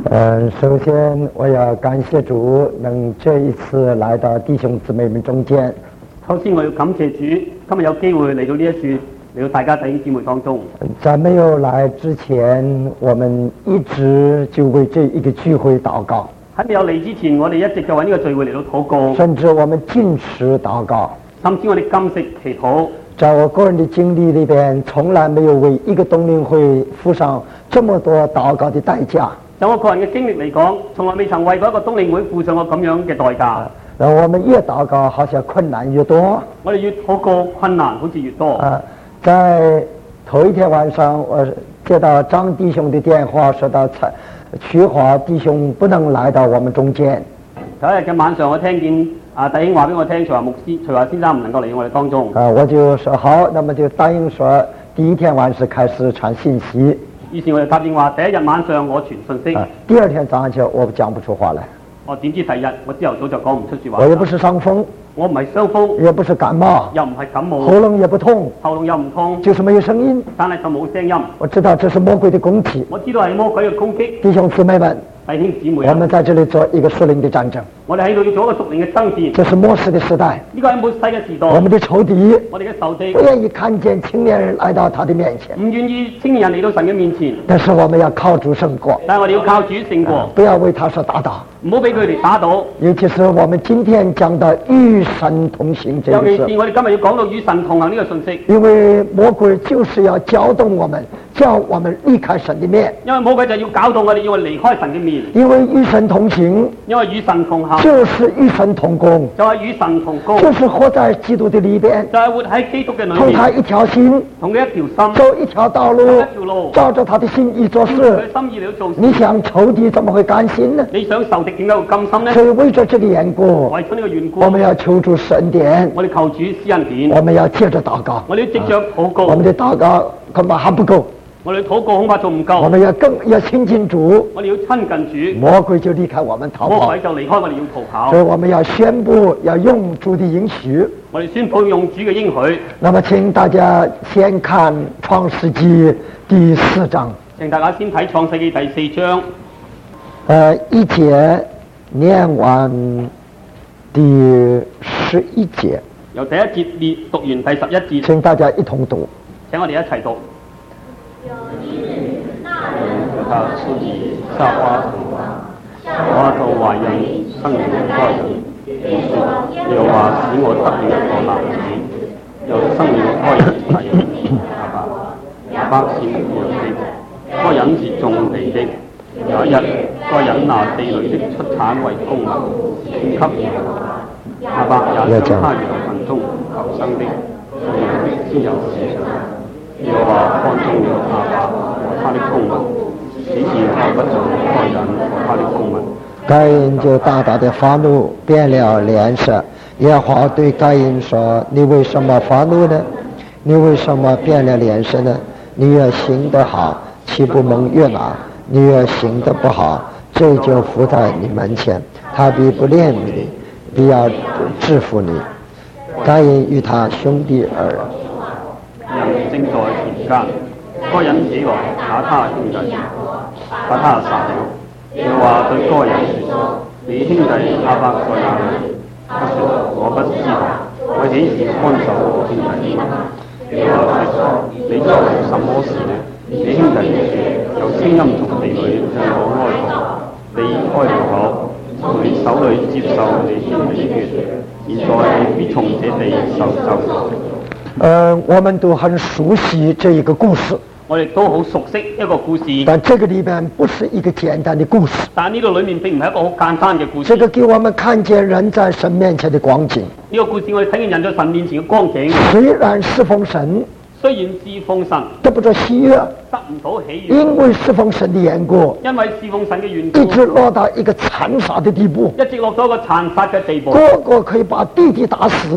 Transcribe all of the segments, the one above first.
首先我要感謝主能這一次來到弟兄姊妹們中間。 首先我要感謝主，今日有機會嚟到呢一處，嚟到大家弟兄姊妹當中。 在沒有來之前，我們一直就為這一個聚會禱告。 喺未有嚟之前，我哋一直就為呢個聚會嚟到禱告， 甚至我們禁食禱告， 甚至我哋禁食祈禱。 在我個人的經歷裏邊，從來沒有為一個冬令會付上這麼多禱告的代價。 就我個人嘅經歷嚟講，從來未曾為過一個冬令會付上過咁樣嘅代價。 我們越禱告，好像困難越多。 我哋越禱告，困難好似越多。 在頭一天晚上，我接到張弟兄的電話，說到徐華弟兄不能來到我們中間。 頭一日嘅晚上，我聽見弟兄話俾我聽，徐華先生唔能夠嚟我哋當中。 我就說好，那麼就答應說第一天晚上開始傳信息。 於是我就答應話，第一日晚上我傳信息。 第二天早上就我講不出話來。 我點知第二日我朝頭早就講唔出說話。 我又不是傷風， 我唔係傷風， 也不是感冒， 又唔係感冒， 喉嚨也不痛， 喉嚨又唔痛， 就是沒有聲音， 但係就冇聲音。 我知道這是魔鬼的攻擊， 我知道係魔鬼嘅攻擊。 弟兄姊妹們， 弟兄姊妹， 我們在這裡做一個屬靈的戰爭。 我哋喺度要做一個屬靈嘅爭戰。 這是末世的時代， 呢個係末世嘅時代。 我們的仇敵， 我哋嘅仇敵不願意看見青年人來到他的面前， 唔願意青年人嚟到神嘅面前。 但是我們要靠主勝過， 但係我哋要靠主勝過， 不要為他所打倒， 唔好俾佢哋打倒。 尤其是我們今天講到與神同行這個事， 尤其是我哋今日要講到與神同行呢個信息。 因為魔鬼就是要攪動我們，叫我們離開神的面。 因為魔鬼就要搞到我哋要離開神嘅面。 因為與神同行， 因為與神同行， 就是與神同工， 就係與神同工， 就是活在基督的裏邊， 就係活喺基督嘅裏面， 同他一條心， 同佢一條心， 走一條道路， 一條路， 照着他的心意做事。 佢心意嚟到做事。 你想仇敵怎麼會甘心呢？ 你想仇敵點解會甘心呢？ 所以為咗這個緣故， 為咗呢個緣故， 我們要求主施恩典， 我哋求主施恩典， 我們要接着禱告， 我哋要藉着禱告， 我們的禱告恐怕還不夠， 我哋禱告恐怕仲唔夠， 我們要親近主， 我哋要親近主， 魔鬼就離開我們逃跑， 魔鬼就離開我哋要逃跑。 所以我們要宣布要用主的應許， 我哋宣布用主嘅應許。 那麼請大家先看創世紀第4章， 請大家先睇創世紀第4章， 一節念完第11節， 由第一節讀完第11節， 請大家一同讀， 請我哋一齊讀。 有一日，那人和他妻子夏娃同娃都懷孕，生了該人，便說：耶和華使我得了一個男子，又生了該人大人亞伯是牧羊的，該人是種地的。有一日，該人拿地裏的出產為供物，獻給耶和華。亞伯也將他羊群中求生的、放羊的先有市場。耶和華看中了亞伯和他的供物，只是看不中該人和他的供物。 該隱就大大的發怒，變了臉色。耶和華對該隱說：你為什麼發怒呢？你為什麼變了臉色呢？你若行得好，豈不蒙悅納？你若行得不好，罪就伏在你門前，他必不憐憫你，必要治服你。該隱與他兄弟二人正在田間，該人起來打他兄弟，把他殺了。耶和華對該人說：你兄弟亞伯在哪裏？他說：我不知道，我豈是看守我兄弟嗎？耶和華說：你做什麼事呢？你兄弟說：有聲音從地裏向我哀求，你哀了口，從你手裏接受你兄弟的血，現在你必從這地受咒詛。 我們都很熟悉這一個故事， 我哋都好熟悉一個故事， 但這個裏面不是一個簡單的故事， 但呢個裏面並唔係一個好簡單嘅故事。 這個給我們看見人在神面前的光景。 呢個故事我哋睇見人在神面前嘅光景， 雖然侍奉神， 雖然侍奉神得不到喜悅， 得唔到喜悅， 因為侍奉神的緣故， 因為侍奉神嘅緣故， 一直落到一個殘殺的地步， 一直落咗一個殘殺嘅地步， 個個可以把弟弟打死，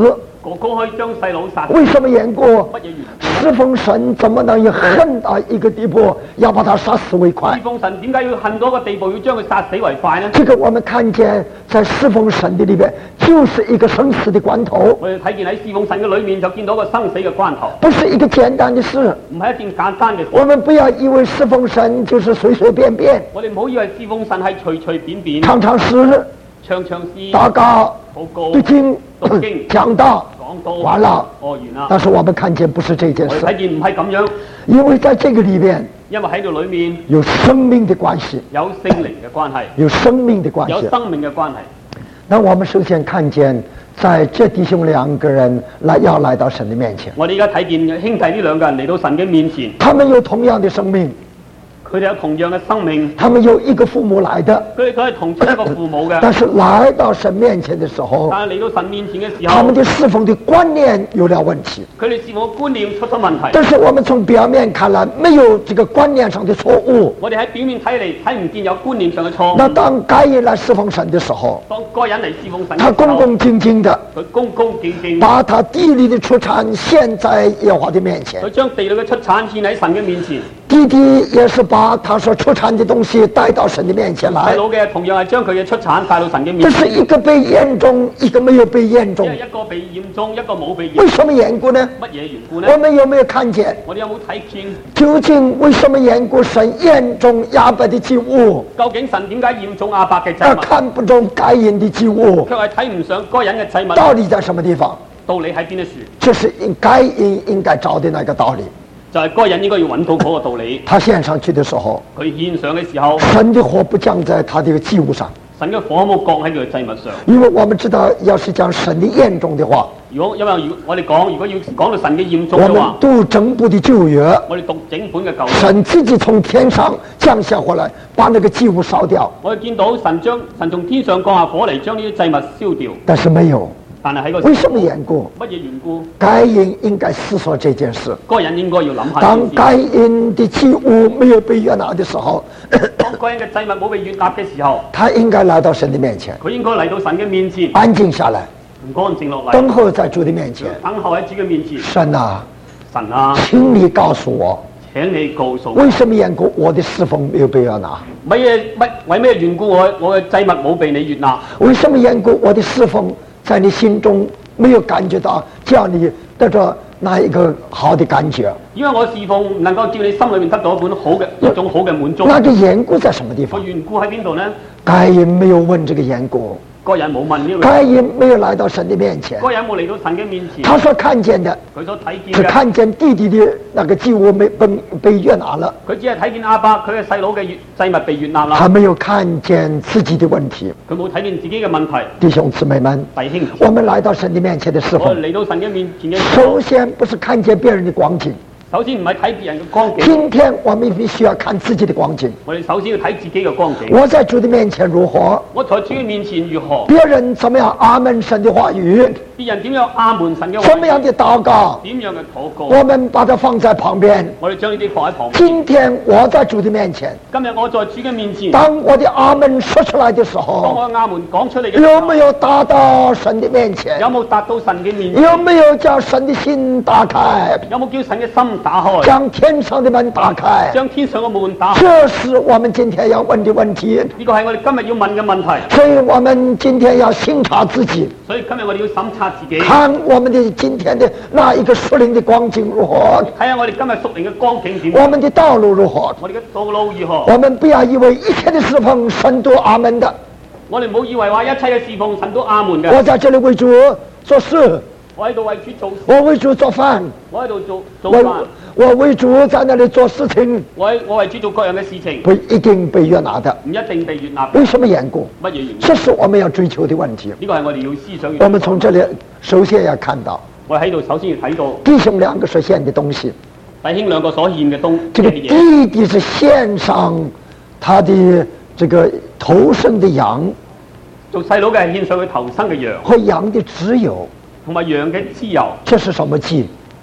哥哥可以將細佬殺死， 为什么缘故？ 乜嘢緣故？ 侍奉神怎么能以恨到一个地步，要把他杀死为快侍？奉神點解要恨到一個地步，要將佢殺死為快呢？ 这个我们看見在侍奉神的里边，就是一个生死的關頭， 我哋睇見喺侍奉神嘅裏面就見到個生死嘅關頭， 不是一個簡單的事。 唔係一件簡單嘅事。 我們不要以為侍奉神就是隨隨便便， 我哋唔好以為侍奉神係隨隨便便， 常常詩、 唱唱詩、 禱告、 禱告、 讀經、 讀經講道， 講道， 完了。 完啦。 但是我們看見不是這件事， 我哋睇見唔係咁樣， 因為在這個裏邊因為喺度裏面有生命的關係， 有聖靈嘅關係， 有生命的關係。 有生命嘅關係。 那我們首先看見，在這弟兄兩個人要來到神的面前， 我哋而家睇見兄弟呢兩個人嚟到神嘅面前， 他們有同樣的生命， 佢哋有同樣嘅生命， 他們有一個父母來的， 佢哋係同出一個父母嘅， 但是來到神面前的時候， 但係嚟到神面前嘅時候， 他們的侍奉的觀念有了問題。 佢哋侍奉嘅觀念出咗問題。 但是我們從表面看來，沒有這個觀念上的錯誤。 我哋喺表面睇嚟睇唔見有觀念上嘅錯那誤。 當該隱來侍奉神的時候， 當該人嚟侍奉神嘅時他候， 恭恭敬敬的佢恭恭敬敬， 把他地裏的出產獻在耶和華的面前， 佢將地裏嘅出產獻喺神嘅面前。 弟弟也是把他所出產的東西帶到神的面前來。 細佬嘅同樣係將佢嘅出產帶到神嘅面這前。 是一個被驗中，一個沒有被驗中因為。一個被驗中，一個冇被驗為什麼緣故呢？ 乜嘢緣故呢？ 我們有沒有看見？ 我哋有冇睇見？ 究竟為什麼緣故神驗中亞伯的祭物， 究竟神點解驗中亞伯嘅祭而物， 看不中該隱的祭物？ 卻係睇唔上該人嘅祭物？ 道理在什麼地方？ 道理喺邊一處？ 這是該隱應該找的那個道理。 就係該人應該要揾到嗰個道理。 他獻上去的時候， 佢獻上嘅時候， 神的火不降在他的祭物上， 神嘅火冇降喺佢嘅祭物上。 因為我們知道，要是講神的驗中的話， 因為我哋講，如果要講到神嘅驗中我們嘅話， 讀整部的舊約， 我哋讀整本嘅舊約， 神自己從天上降下火來，把那個祭物燒掉， 我哋見到神從天上降下火嚟，將呢啲祭物燒掉。 但是沒有。 但係喺個為什麼緣故？ 乜嘢緣故？ 該隱應該思索這件事。 該人應該要諗下當呢件該事。 隱的祭物沒有被悅納的時候， 當該人嘅祭物冇被悅納嘅時候， 他應該來到神的面前， 佢應該嚟到神嘅面前， 安靜下來， 唔安靜落嚟， 等候在主的面前。 等候喺主嘅面前。 神啊， 神啊， 請你告訴我， 請你告訴我， 為什麼緣故我的侍奉沒有被悅納？ 為咩緣故我嘅祭物冇被你悅納？ 為什麼緣故我的侍奉在你心中沒有感覺到叫你得着那一個好的感覺？ 因為我侍奉唔能夠叫你心裏面得到一種好嘅滿足。 那個緣故在什麼地方？ 個緣故喺邊度呢？ 該隱沒有問這個緣故， 個人冇問呢個， 該隱沒有來到神的面前， 個人冇嚟到神嘅面前， 他所看見的佢所睇見只嘅， 看見弟弟的那個祭物被悅納了， 佢只係睇見亞伯佢嘅細佬嘅祭物被悅納啦， 他沒有看見自己的問題。 佢冇睇見自己嘅問題。 弟兄姊妹們， 弟兄， 我們來到神的面前的時候我，嚟到神嘅面前嘅時候首，先不是看見別人的光景， 首先唔係睇別人嘅光景， 今天我們必須要看自己的光景。 我哋首先要睇自己嘅光景。 我在主的面前如何， 我在主嘅面前如何？ 別人怎麼樣阿門神的話語， 別人點樣阿門神嘅話？ 怎麼樣的禱告， 點樣嘅禱告？ 我們把它放在旁邊。 我哋將呢啲放喺旁邊。 今天我在主的面前， 今日我在主嘅面前， 當我的阿門說出來的時當候， 我嘅阿門講出嚟嘅時候， 有沒有達到神的面前？ 有冇達到神嘅面前？ 有沒有將神的心打開， 有冇叫神嘅心打開？ 將天上的門打開？ 將天上嘅門打開？ 這是我們今天要問的問題。 呢個係我哋今日要問嘅問題。 所以我們今天要審查自己， 所以今日我哋要審查自己， 看我們的今天的那一個屬靈的光景如何， 睇下我哋今日屬靈嘅光景點， 我們的道路如何。 我哋嘅道路如何。 我們不要以為一切的侍奉神都阿門的。 我哋唔好以為話一切嘅侍奉神都阿門嘅。 我在這裡為主做事， 我喺度為主做事， 我為主做飯， 我喺度做飯， 我為主在那裡做事情， 我為主做各樣嘅事情， 不一定被悅納的。 唔一定被悅納。 為什麼緣故？ 乜嘢原因？ 這是我們要追求的問題。 呢個係我哋要思想。 我們從這裡首先要看到， 我喺度首先要睇到弟兄兩個所獻的東西。 弟兄兩個所獻嘅這個嘢。 弟弟是獻上他的這個頭生的羊， 做細佬嘅係獻上佢頭生嘅羊， 和羊的脂油。 同埋羊嘅脂油。 這是什麼祭？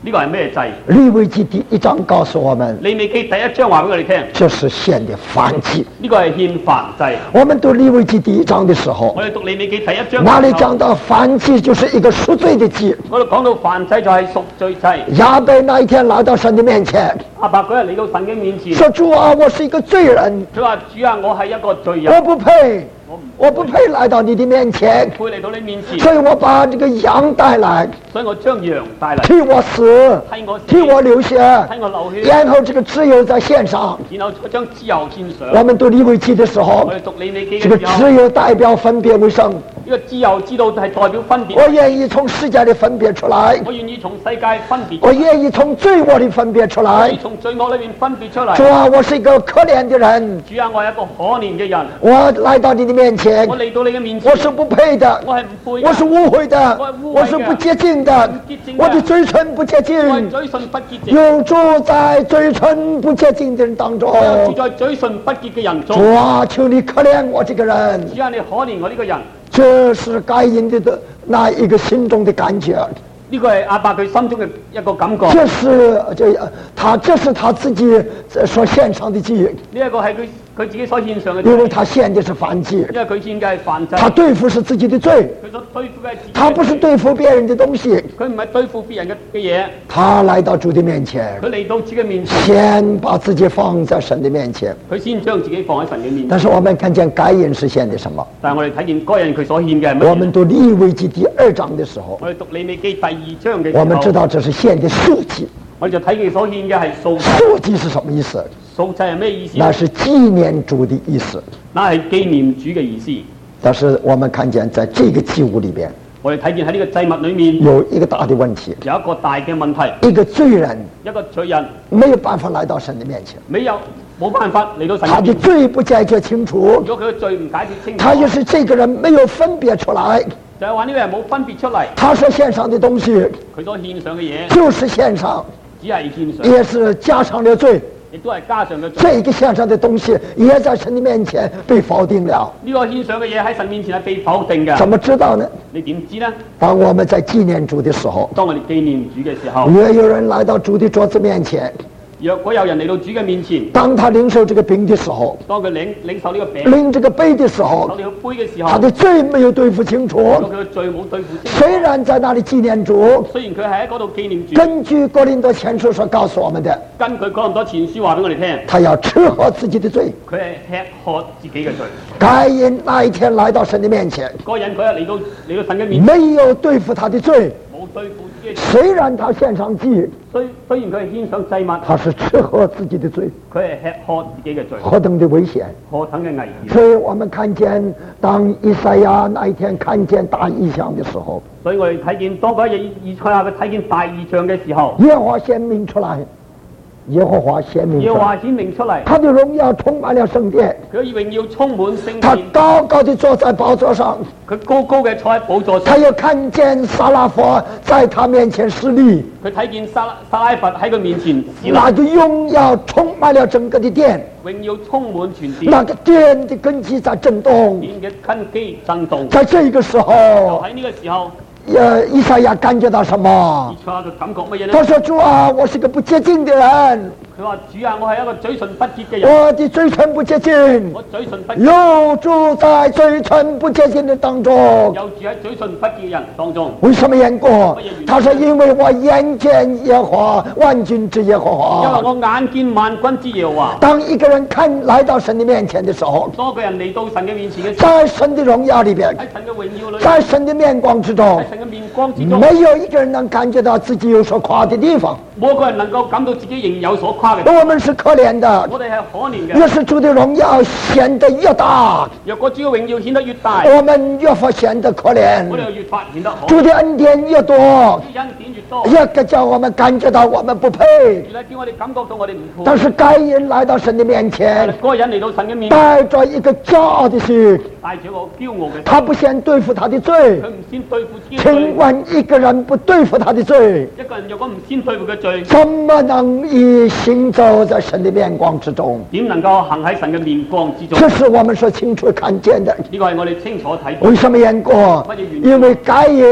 呢個係咩祭？ 利未記第1章告訴我們， 利未記第1章話俾我哋聽， 這是獻的燔祭。 呢個係獻燔祭。 我們讀利未記第1章的時候， 我哋讀利未記第1章， 那裡講到燔祭就是一個贖罪的祭。 我哋講到燔祭就係贖罪祭。 亞伯那一天來到神的面前， 亞伯嗰日嚟到神嘅面前， 說主啊，我是一個罪人， 佢話主啊，我係一個罪人， 我不配，我不配來到你的面前， 配嚟到你面前， 所以我把這個羊帶來， 所以我將羊帶嚟， 替我死， 替我死， 替我流血， 替我流血， 然後這個脂油在獻上。 然後將脂油獻上。 我們讀利未記的時候我，哋讀利未記這個嘅時候， 脂油代表分別為聖， 呢個脂油知道係代表分別。 我願意從世界裡分別出來， 我願意從世界分別出我嚟， 願意從罪惡裡分別出我來願意。從罪惡裏面分別出嚟。 主啊，我是一個可憐的人， 主啊，我係一個可憐嘅人， 我來到你的面前， 我嚟到你嘅面前， 我是不配的， 我係唔配嘅， 我是污穢的， 我係污穢嘅我是不潔淨的，我的嘴唇不潔我係淨， 嘴唇不潔淨， 有住在嘴唇不潔淨的人當中。 我有住在嘴唇不潔嘅人中。 主啊，求你可憐我這個人。 主啊，你可憐我呢個人。 這是該隱的那一個心中的感覺， 呢個係亞伯佢心中嘅一個感覺。 這是他自己所獻上的祭， 呢一個係佢自己所獻上嘅祭， 因為他獻的是燔祭， 因為佢獻嘅係燔祭。 他對付是自己的罪， 佢所對付嘅係自己嘅罪， 他不是對付別人的東西。 佢唔係對付別人嘅嘢， 他來到主的面前， 佢嚟到主嘅面前， 先把自己放在神的面前。 佢先將自己放喺神嘅面前。 但是我們看見該隱是獻的什麼？ 但係我哋睇見該人佢所獻嘅係乜嘢？ 我們讀利未記第2章的時候， 我哋讀利未記第2章嘅時候， 我們知道這是獻的素祭。 我哋就睇見所獻嘅係素祭。 素祭是什麼意思？ 素祭係咩意思？ 那是紀念主的意思。 那係紀念主嘅意思。 但是我們看見在這個祭物裏邊， 我哋睇見喺呢個祭物裏面有一個大的問題， 有一個大嘅問題， 一個罪人一個罪人沒有辦法來到神的面前， 冇辦法嚟到神他的嘅面前。 罪不解決清楚， 如果佢嘅罪唔解決清楚， 他就是這個人沒有分別出來， 就係話呢個人冇分別出嚟， 他所獻上的東西佢所獻上嘅嘢就是獻上， 只係獻上， 也是加上了罪， 亦都係加上嘅罪。 這個獻上的東西也在神的面前被否定了。 呢個獻上嘅嘢喺神面前係被否定嘅。 怎麼知道呢？ 你點知呢？ 當我們在紀念主的時候， 當我哋紀念主嘅時候， 若有人來到主的桌子面前， 若果有人嚟到主嘅面前， 當他領受這個餅的時候， 當佢領受呢個餅、 領這個杯的時候領，受呢個杯嘅時候， 他的罪沒有對付清楚。 如果佢嘅罪冇對付清楚， 雖然在那裡紀念主， 雖然佢係喺嗰度紀念主， 根據哥林多前書所告訴我們的， 根據哥林多前書話俾我哋聽， 他要吃喝自己的罪。 佢係吃喝自己嘅罪。 該隱那一天來到神的面前， 嗰個人佢一嚟到神嘅面前， 沒有對付他的罪， 冇對付自己嘅罪。 雖然他獻上祭， 雖然佢係獻上祭物， 他是吃喝自己的罪， 佢係吃喝自己嘅罪， 何等的危險！ 何等嘅危險。 所以我們看見，當以賽亞那一天看見大異象的時候， 所以我哋睇見當嗰一日以賽亞佢睇見大異象嘅時候， 耶和華顯明出來，耶和華顯明出來， 耶和華顯明出嚟， 他的榮耀充滿了聖殿， 佢嘅榮耀充滿聖他殿， 高高的坐在寶座上， 佢高高嘅坐喺寶座上， 他又看見撒拉佛在他面前施禮， 佢睇見撒拉佛喺佢面前侍立， 那個榮耀充滿了整個的殿， 榮耀充滿全殿， 那個殿的根基在震動。 殿嘅根基震動。 在這個時就候， 喺呢個時候， 以賽亞感覺到什麼以？賽亞嘅感覺乜嘢呢？ 他說：主啊，我是個不潔淨的人， 佢話：主啊，我係一個嘴唇不潔嘅人， 我的嘴唇不潔淨， 我嘴唇不潔， 又住在嘴唇不潔淨的當中。 又住喺嘴唇不潔嘅人當中。 為什麼緣故？他說：因為我眼見耶和華萬軍之耶和因為華。 我眼見萬軍之耶和華。 當一個人來到神的面前的時候， 當個人嚟到神嘅面前嘅時候， 在神的榮耀裏邊， 喺神嘅榮耀裏， 在神的面光之中喺，神嘅面光之中， 沒有一個人能感覺到自己有所誇的地方。 冇一個人能夠感到自己仍有所誇嘅。 我們是可憐的， 我哋係可憐嘅。 越是主的榮耀顯得越大， 若果主嘅榮耀顯得越大， 我們越發顯得可憐我。哋就越發顯得可憐。 主的恩典越多， 主恩典越多， 越個叫我們感覺到我們不配。 越嚟叫我哋感覺到我哋唔配。 但是該隱來到神的面但係前， 嗰個人嚟到神嘅面前， 帶着一個驕傲的心， 帶住一個驕傲嘅心， 他不先對付他的罪佢。唔先對付自己嘅請罪。 問一個人不對付他的罪， 一個人若果唔先對付佢罪， 怎麼能以行走在神的面光之中？ 點能夠行喺神嘅面光之中？ 這是我們所清楚看見的。 呢個係我哋清楚睇到。 為什麼緣故？因為該隱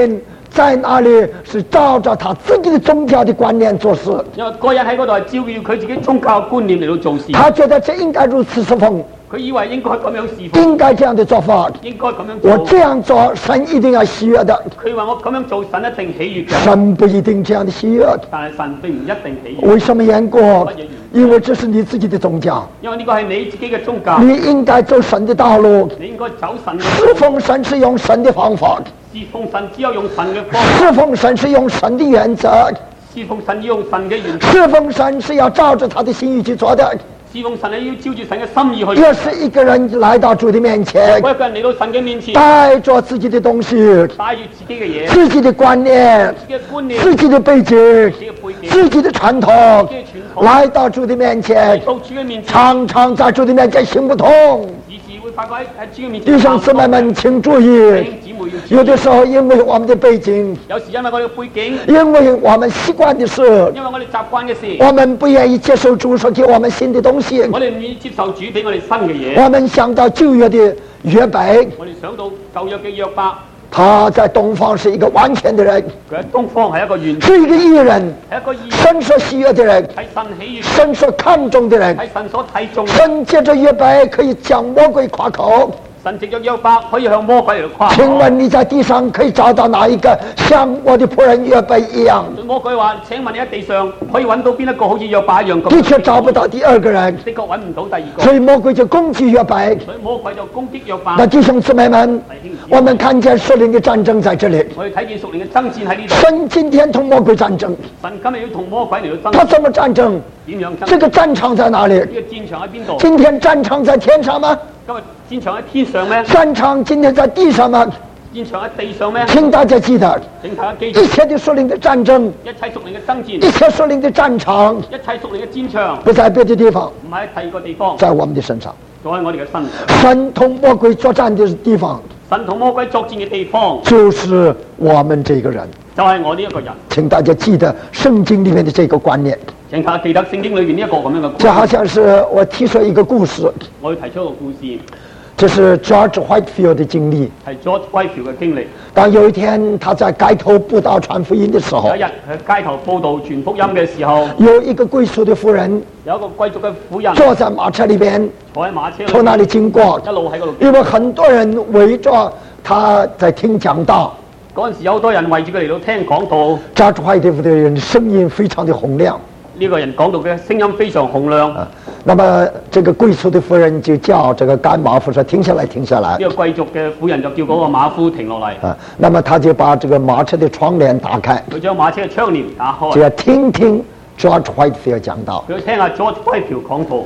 在那里是照着他自己的宗教的觀念做事， 因為嗰人喺嗰度係照住佢自己宗教觀念嚟到做事。 他覺得這應該如此侍奉， 佢以為應該咁樣侍奉， 應該這樣的做法， 應該咁樣我做。 這樣做神一定要喜悦的， 佢話我咁樣做，神一定喜悅嘅， 神不一定這樣的喜悦。 但係神並唔一定喜悅。 為什麼緣故？因為這是你自己的宗教， 因為呢個係你自己嘅宗教， 你應該走神的道路， 你應該走神嘅侍奉神是用神的方法， 侍奉神只有用神嘅方法， 侍奉神是用神的原則， 侍奉神要用神嘅原則， 侍奉神是要照着他的心意去做的。 侍奉神係要照住神嘅心意去。 要是一個人來到主的面前， 我一個人嚟到神嘅面前， 帶着自己的東西， 帶住自己嘅嘢、 自己的觀念、 自己嘅觀念、 自己的背景、 自己嘅背景、 自己的傳統， 自己嘅傳統， 來到主的面前， 到主嘅面前， 常常在主的面前行不通。 時時會發覺喺主嘅面前。 弟兄姊妹們請注弟意， 兄姊妹要注意， 有的時候因為我們的背景， 有時因為我哋嘅背景， 因為我們習慣的事， 因為我哋習慣嘅事， 我們不願意接受主所給我們新的東西， 我哋唔願意接受主俾我哋新嘅嘢。 我們想到舊約的約伯， 我哋想到舊約嘅約伯， 他在東方是一個完全的人， 佢喺東方係一個完全， 是一個義人， 係一個義， 神所喜悦的人， 係神喜悅， 神所看重的人。 係神所睇重嘅。 神借着約伯可以將魔鬼誇口。 神藉着約伯可以向魔鬼嚟到誇口。 請問你在地上可以找到哪一個像我的僕人約伯一樣？ 魔鬼話：請問你喺地上可以揾到邊一個好似約伯一樣咁？ 的確找不到第二個人， 的確揾唔到第二個。 所以魔鬼就攻擊約伯。 所以魔鬼就攻擊約伯。 那弟兄姊妹們，我們看見屬靈的戰爭在這裡。 我哋睇見屬靈嘅爭戰喺呢度。 神今天同魔鬼戰爭， 神今日要同魔鬼嚟到爭。 他怎麼戰爭？ 點樣爭？ 這個戰場在哪裡？ 呢個戰場喺邊度？ 今天戰場在天上嗎？ 今日戰場喺天上咩？ 戰場今天在地上嗎？ 戰場喺地上咩？ 請大家記得， 請大家記住， 一切的屬靈的戰爭， 一切屬靈嘅爭戰， 一切屬靈的戰場， 一切屬靈嘅戰場， 不在別的地方， 唔係喺第二個地方， 在我們的身上。 就喺我哋嘅身上。 神同魔鬼作戰的地方， 神同魔鬼作戰嘅地方， 就是我們這個人。 就係我呢一個人。 請大家記得聖經裡面的這個觀念。 請大家記得聖經裏面呢一個咁樣嘅故事。 這好像是我提出一個故事， 我要提出一個故事， 這是 George Whitefield 的經歷。 係 George Whitefield 嘅經歷。 當有一天他在街頭佈道傳福音的時候有一，日喺街頭報道傳福音嘅時候， 有一個貴族的婦人有一個貴族嘅婦人坐在馬車裡邊， 坐喺馬車裏從那裡經過， 一路喺嗰度。 因為很多人圍着他在聽講道。 嗰陣時有好多人圍住佢嚟到聽講道。 George Whitefield 的人聲音非常的洪亮。 呢個人講道嘅聲音非常洪亮。 那麼這個貴族的婦人就叫這個趕馬夫說：停下來，停下來。 呢個貴族嘅婦人就叫嗰個馬夫停落嚟。 那麼他就把這個馬車的窗簾打開， 佢將馬車嘅窗簾打開， 就要聽聽 George Whitefield 講道。 佢要聽下 George Whitefield 講道。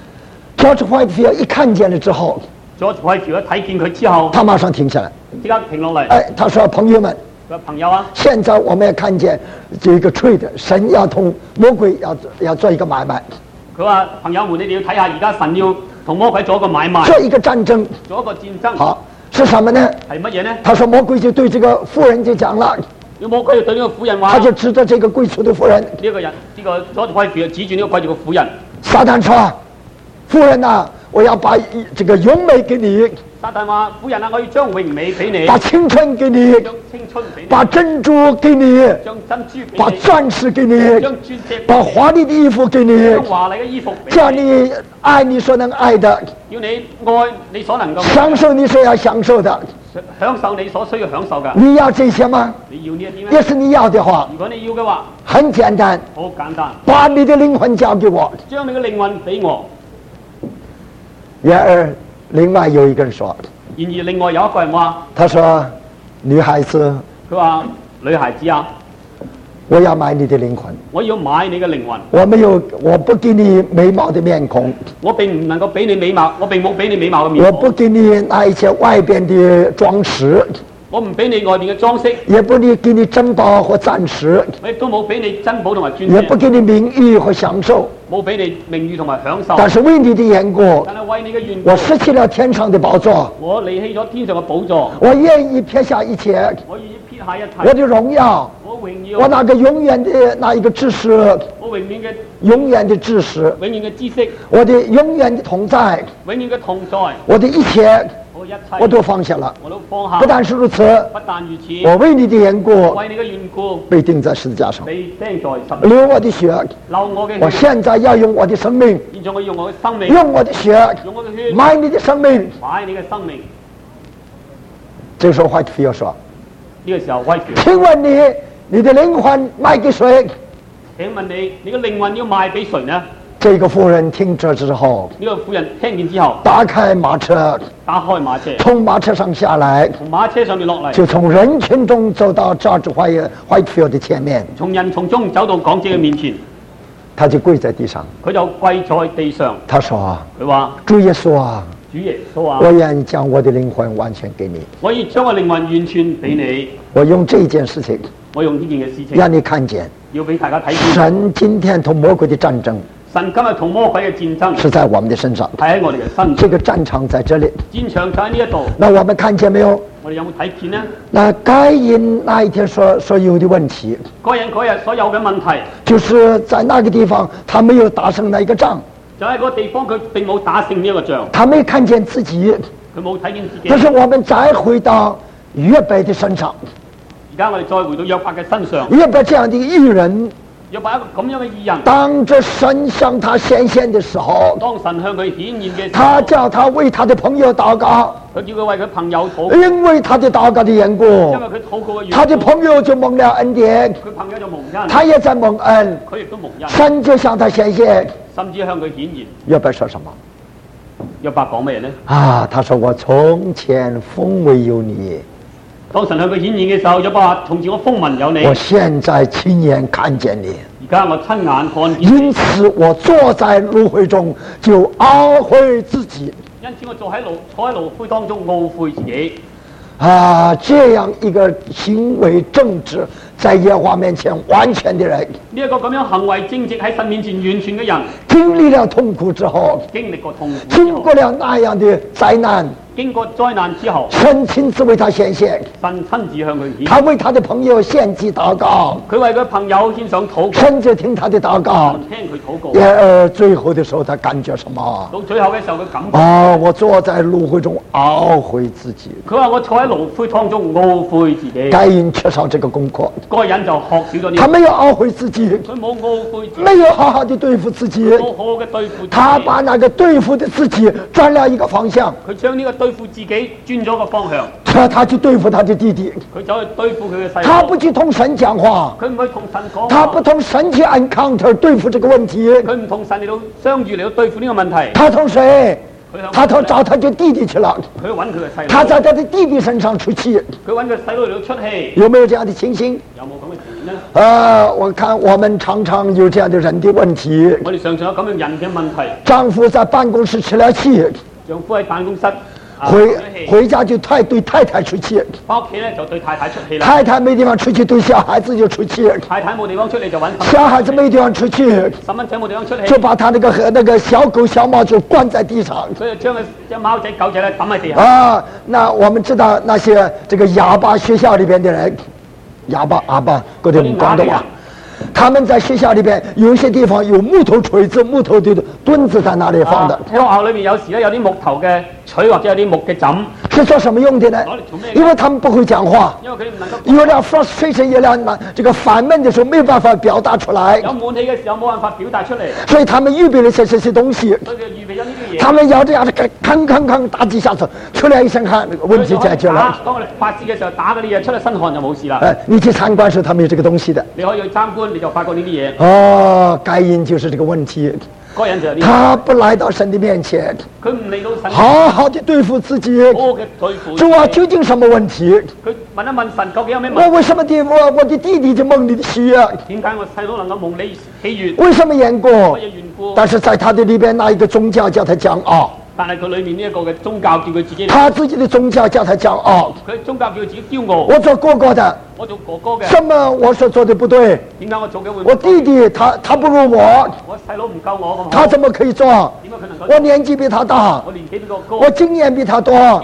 George Whitefield 一看見了之後， George Whitefield 一睇見佢之後， 他馬上停下來， 即刻停落嚟。 他說：朋友們， 佢話朋友啊， 現在我們要看見這個 trade，神要同魔鬼要做一個買賣。 佢話朋友們，你哋要睇下，而家神要同魔鬼做一個買賣， 做一個戰爭。 做一個戰爭。 好，是什麼呢？ 係乜嘢呢？ 他說魔鬼就對這個婦人就講了， 魔鬼就對呢個婦人話， 他就指着這個貴族的婦人。 呢個人，呢個 George Whitefield 指住呢個貴族嘅婦人。 撒旦說：婦人啊，我要把這個榮美給你。 撒旦話：婦人啊，我要將榮美俾你， 把青春給你， 將青春俾你， 把珍珠給你， 將珍珠俾把你， 鑽石給你， 將鑽石， 把華麗的衣服給你， 將華麗嘅衣服俾叫你愛你所能愛的， 要你愛你所能夠享受你所要享受的。 享受你所需要享受嘅。 你要這些嗎？ 你要呢一啲咩？ 要是你要的話， 如果你要嘅話， 很簡單， 好簡單， 把你的靈魂交給我。 將你嘅靈魂俾我。 然而，另外有一個人說， 然而另外有一個人話， 他說：女孩子， 佢話女孩子啊， 我要買你的靈魂， 我要買你嘅靈魂， 我不給你美貌的面孔， 我並唔能夠俾你美貌，我並冇俾你美貌嘅面孔， 我不給你那一些外邊的裝飾， 我唔俾你外邊嘅裝飾， 也不給你珍寶和鑽石， 我亦都冇俾你珍寶同埋鑽也不石， 給你名譽和享受。 冇俾你名譽同埋享受。 但是為你的緣故， 但係為你嘅緣故， 我失去了天上的寶座， 我離棄咗天上嘅寶座， 我願意撇下一切， 我願意撇下一切， 我的榮耀， 我榮耀， 我那個永遠的那一個知識， 我永遠嘅永遠的知識， 永遠嘅知識， 我的永遠的同在， 永遠嘅同在， 我的一切， 我一切我都放下了。 我都放下。 不但是如此， 不但如此， 我为你的緣故為你嘅緣故被釘在十字架上， 被釘在十字架， 流我的血。 流我嘅我血。 現在要用我的生命， 現在我用我嘅生命， 用我的血用我嘅血買你的生命。 買你嘅生命。 這時候Whitefield說： 呢個時候威權， 請問你的靈魂賣給誰？ 請問你嘅靈魂要賣俾誰呢？ 這個婦人聽着之後， 呢個婦人聽見之後， 打開馬車， 打開馬車， 從馬車上下來， 從馬車上面落嚟， 就從人群中走到George Whitefield的前面， 從人叢中走到講者嘅面前， 他就跪在地上。 佢就跪在地上。 他說： 佢話： 主耶穌啊， 主耶穌啊， 我願將我的靈魂完全給你。 我要將我靈魂完全俾你。 我用這件事情我用呢件嘅事情， 讓你看見， 要俾大家睇見。 神今天同魔鬼的戰爭神今日同魔鬼嘅戰爭是在我們的身上， 係喺我哋嘅身上， 這個戰場在這裡。 戰場就喺呢一度。 那我們看見沒有？ 我哋有冇睇見呢？ 那該隱那一天所有的問題， 該人嗰日所有嘅問題， 就是在那個地方他沒有打勝那一個仗， 就喺嗰個地方佢並冇打勝呢一個仗， 他沒看見自己。 佢冇睇見自己。 可是我們再回到約伯的身上， 而家我哋再回到約伯嘅身上， 約伯這樣的義人， 約伯一個咁樣嘅義人， 當着神向他顯現的時候， 當神向佢顯現嘅時他候， 叫他為他的朋友禱告， 佢叫佢為佢朋友禱告， 因為他的禱告的緣故， 因為佢禱告嘅緣故， 他的朋友就蒙了恩典， 佢朋友就蒙恩， 他也在蒙恩， 佢亦都蒙恩， 神就向他顯現。 甚至向佢顯現。 約伯說什麼？ 約伯講咩呢？ 啊，他說我從前風聞有你， 當神向佢顯現嘅時候，約伯話：從前我風聞有你， 我現在親眼看見你， 而家我親眼看見你， 因此我坐在爐灰中就懊悔自己。 因此我坐喺爐灰當中懊悔自己。 啊，這樣一個行為正直，在耶和華面前完全的人， 呢一個咁樣行為正直喺神面前完全嘅人， 經歷了痛苦之後， 經歷過痛苦之後， 經過了那樣的災難， 經過災難之後， 神親自為他顯現， 神親自向佢顯現， 他為他的朋友獻祭禱告， 佢為佢朋友獻上禱告， 神就聽他的禱告。 神聽佢禱告。 最後的時候，他感覺什麼？ 到最後嘅時候，佢感覺， 哦，我坐在爐灰中懊悔自己。 佢話我坐喺爐灰當中懊悔自己。 該隱缺少這個功課， 嗰個人就學少咗呢他沒有懊悔自己， 佢冇懊悔自己， 沒有好好的對付自己， 冇好好嘅對付自己。 他把那個對付的自己轉了一個方向， 佢將呢個對付自己轉咗個方向， 他去對付他的弟弟， 佢走去對付佢嘅細他佬。 不去同神講話， 佢唔去同神講， 他不同神去 encounter 對付這個問題， 佢唔同神嚟到相遇嚟到對付呢個問題。 他同誰？ 佢向他找他的弟弟去了， 佢揾佢嘅細佬， 他在他的弟弟身上出氣， 佢揾佢細佬嚟到出氣。 有沒有這樣的情形？ 有冇咁嘅情形呢？ 我看我們常常有這樣的人的問題， 我哋常常有咁樣人嘅問題。 丈夫在辦公室吃了氣， 丈夫喺辦公室回家就對太太出氣， 翻屋企咧就對太太出氣啦。 太太沒地方出氣，對小孩子就出氣， 太太冇地方出嚟就揾小孩子沒地方出氣， 細蚊仔冇地方出氣， 就把他那個小狗小貓就關在地上。 所以就將隻貓仔狗仔咧抌喺地下。 啊，那我們知道那些這個啞巴學校裏邊的人，啞巴阿巴嗰啲廣東話，他們在學校裏邊有些地方有木頭錘子、木頭的墩子在那裡放的。 喺學校裏面有時咧有啲木頭嘅錘或者有啲木嘅枕， 是做什麼用的呢？因為他們不會講話， 因為佢哋唔能夠有了 frustration，有了這個煩悶的時候，沒有辦法表達出來， 有悶氣嘅時候冇辦法表達出嚟， 所以他們預備了這些東西， 所以就預備咗呢啲嘢。 他們要這樣的吭打幾下子，出來一身汗，問題解決了。 當我哋發泄嘅時候打嗰啲嘢出嚟身汗就冇事啦。 你去參觀時候，他們有這個東西的。 你可以去參觀，你就發覺呢啲嘢。 哦，該隱就是這個問題。 嗰個人就係呢。 他不來到神的面前， 佢唔嚟到神。 好好的對付自己。 好嘅對付。 主啊，究竟什麼問題？ 佢問一問神究竟有咩問題？ 我為什麼我的弟弟就蒙你的喜悅？ 點解我細佬能夠蒙你喜悅？ 為什麼緣故？ 乜嘢緣故？ 但是在他的裏邊那一個宗教叫他驕傲。 但係佢裏面呢一個嘅宗教叫佢自己。 他自己的宗教叫他驕傲。 佢宗教叫佢自己驕傲。 我做哥哥的。 我做哥哥嘅。 什麼我所做的不對？ 點解我做嘅會？ 我弟弟他不如我。 我細佬唔夠我咁好。 他怎麼可以做？ 點解佢能夠？ 我年紀比他大。 我年紀比佢高。 我經驗比他多。 經驗比佢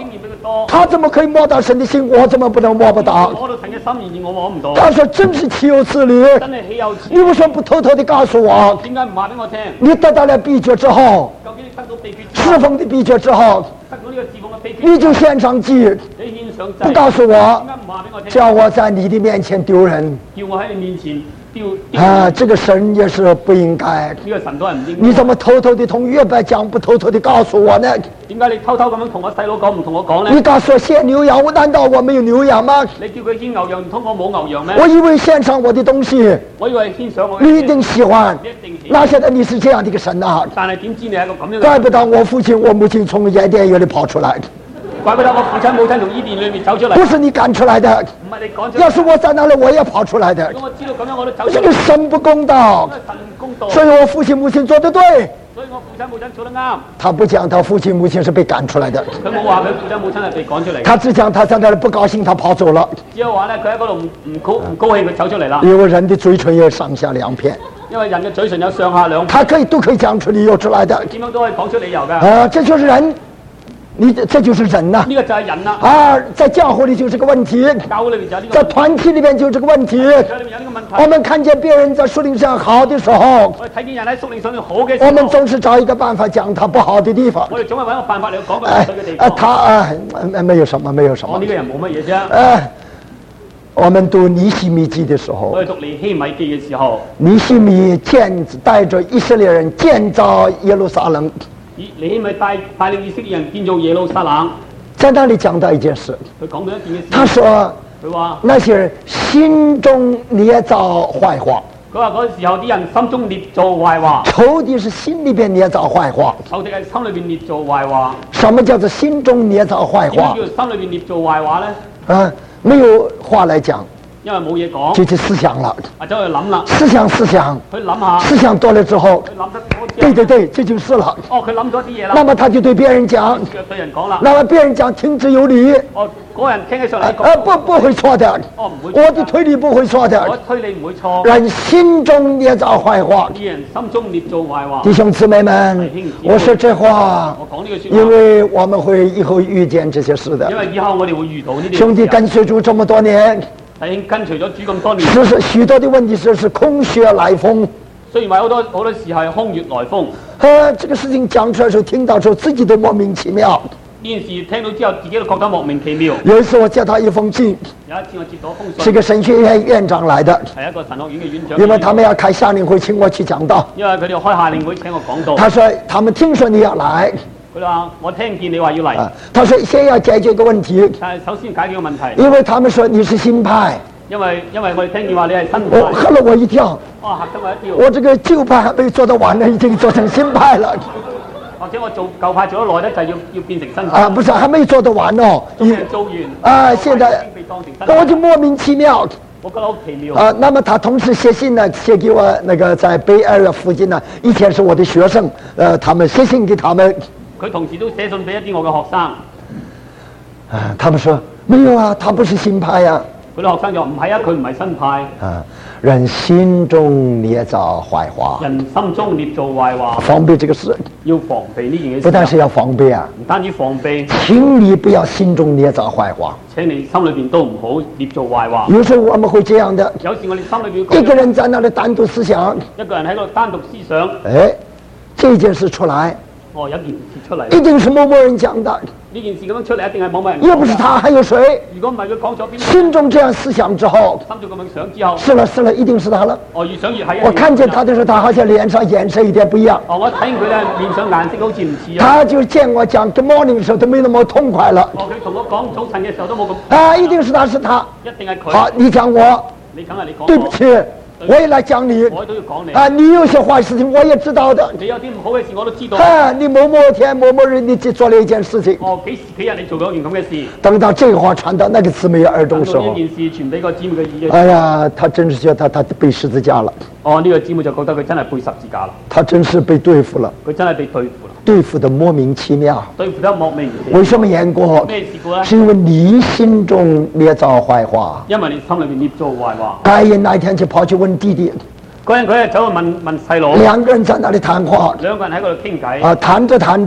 多。 他怎么可以摸到神的心？我怎么不能摸不到？ 攞到神嘅心意，我摸唔到。 他說真是豈有此理！ 真係豈有此理！ 你為什麼不偷偷地告訴我？ 點解唔話俾我聽？ 你得到了秘訣之後， 究竟你得到秘訣之後， 侍奉的秘訣之後， 得到呢個侍奉嘅秘訣， 你就獻上祭， 你獻上祭， 不告訴我， 點解唔話俾我聽？ 叫我在你的面前丟人叫我喺你面前丟啊！這個神也是不應該。 呢個神都係唔應該。 你怎麼偷偷地同約伯講，不偷偷地告訴我呢？ 點解你偷偷咁樣同我細佬講，唔同我講呢？ 你告訴我獻牛羊，難道我沒有牛羊嗎？ 你叫佢獻牛羊，唔通我冇牛羊咩？ 我以為獻上我的東西， 我以為獻上我嘅， 你一定喜歡。 你一定喜歡。 哪曉得你是這樣的一個神啊！ 但係點知你係一個咁樣嘅？ 怪不得我父親、我母親從伊甸園裏跑出來， 怪不得我父親母親從伊甸裏面走出嚟。 不是你趕出來的。 唔係你趕出嚟。 要是我在那裏，我也跑出來的。 如果我知道咁樣，我都走出這嚟。 個神不公道， 因為神唔公道， 所以我父親母親做得對。 所以我父親母親做得啱。 他不講他父親母親是被趕出來的， 佢冇話佢父親母親係被趕出嚟。 他只講他在那裏不高興，他跑走了。 只有話咧，佢喺嗰度唔高興，佢走出嚟啦。 因為人的嘴唇有上下兩片， 因為人嘅嘴唇有上下兩片， 他都可以講出理由出來的。 點樣都可以講出理由㗎。 這就是人，這就是人呐。 呢個就係人啦。 在教會裏就這個問題， 教會裏面就係呢個， 在團體裏面就這個問題。 教會裏面有呢個問題。 我們看見別人在屬靈上好的時候， 我哋睇見人喺屬靈上面好嘅時候， 我們總是找一個辦法講他不好的地方。 我哋總係揾個辦法嚟講佢唔對嘅地方。 沒有什麼，沒有什麼。 我呢個人冇乜嘢啫。 我們讀尼希米記的時候， 我哋讀尼希米記嘅時候， 尼希米帶着以色列人建造耶路撒冷。 尼希米帶領以色列人建造耶路撒冷， 在那裡講到一件事， 佢講到一件嘅事。 他說： 佢話那些人心中捏造壞話。 佢話嗰時候啲人心中捏造壞話， 仇敵是心裏邊捏造壞話。 仇敵係心裏邊捏造壞話。 什麼叫做心中捏造壞話？ 點叫心裏邊捏造壞話咧？ 沒有話來講， 因為冇嘢講， 就去思想了。 走去諗啦。 思想， 佢諗下。 思想多了之後， 佢諗得多啲。 對，這就是了。 哦，佢諗咗啲嘢啦。 那麼他就對別人講， 對人講啦。 那麼別人講聽之有理。 哦，嗰人聽起上嚟講， 不會錯的。 哦，唔會。 我的推理不會錯的。 我推理唔會錯。 人心中捏造壞話。 啲人心中捏造壞話。 弟兄姊妹們，我說這話， 我講呢句說話， 因為我們會以後遇見這些事的。 因為以後我哋會遇到呢啲。 兄弟跟隨主這麼多年， 弟兄跟隨咗主咁多年， 是許多的問題是空穴來風。 雖然話好多時係空穴來風。 這個事情講出來的時候，聽到之後自己都莫名其妙。 呢件事聽到之後，自己都覺得莫名其妙。 有一次我接他一封信， 有一次我接到封信， 是個神學院院長來的， 係一個神學院嘅院長。 因為他們要開夏令會，請我去講道。 因為佢哋要開夏令會請我講道。 他說他們聽說你要來， 佢話我聽見你話要嚟。 他說先要解決個問題， 但係首先解決個問題。 因為他們說你是新派。 因為我哋聽見話你係新派。 嚇了我一跳。 嚇得我一跳。 我這個舊派還沒做得完呢，已經做成新派了。 或者我做舊派做得耐咧，就要變成新派。 不是，還沒做得完哦。 做完。 現在我就莫名其妙。 我覺得好奇妙。 那麼他同時寫信呢，寫給我那個在北愛爾附近呢，以前是我的學生，他們寫信給他們。 佢同時都寫信俾一啲我嘅學生。 他們說沒有啊，他不是新派呀。 佢啲學生就唔係啊，佢唔係新派。 人心中捏造壞話。 人心中捏造壞話。 防備這個事。 要防備呢件事。 不但是要防備啊， 唔單止防備。 請你不要心中捏造壞話。 請你心裏邊都唔好捏造壞話。 有時候我們會這樣的。 有時我哋心裏邊一個人在那裡單獨思想。 一個人喺度單獨思想。 這件事出來。 有件事出嚟。 一定是某某人講的。 呢件事咁樣出嚟，一定係某某人。 又不是他，還有誰？ 如果唔係佢講咗邊？ 心中這樣思想之後， 心中咁樣想之後， 是了，一定是他了。 越想越係。 我看見他的時候，他好像臉上顏色一點不一樣。 我睇見佢咧面上顏色好似唔似啊。 他就見我講 Good morning 的時候，都沒那麼痛快了。 佢同我講早晨嘅時候都冇咁。 一定是他，是他。 一定係佢。 好，你講我。 你梗係你講我。 對不起。我也來講你， 我都要講你。 你有些壞事情我也知道的。 你有啲唔好嘅事我都知道。 你某某天某某日你做了一件事情。 幾時幾日你做咗一件咁嘅事？ 等到這個話傳到那個姊妹耳中時候， 呢件事傳俾個姊妹嘅耳。 哎呀，他真是覺得他背十字架了。 呢個姊妹就覺得佢真係背十字架啦。 他真是被對付了。 佢真係被對付啦。 對付得莫名其妙。 對付得莫名其妙。 為什麼緣故？ 咩事故呢？ 是因為你心中捏造壞話。 因為你心裏面捏造壞話。 該隱那天就跑去問弟弟。 嗰陣佢係走去問細佬。 兩個人在那裡談話。 兩個人喺嗰度傾偈。 談着談着。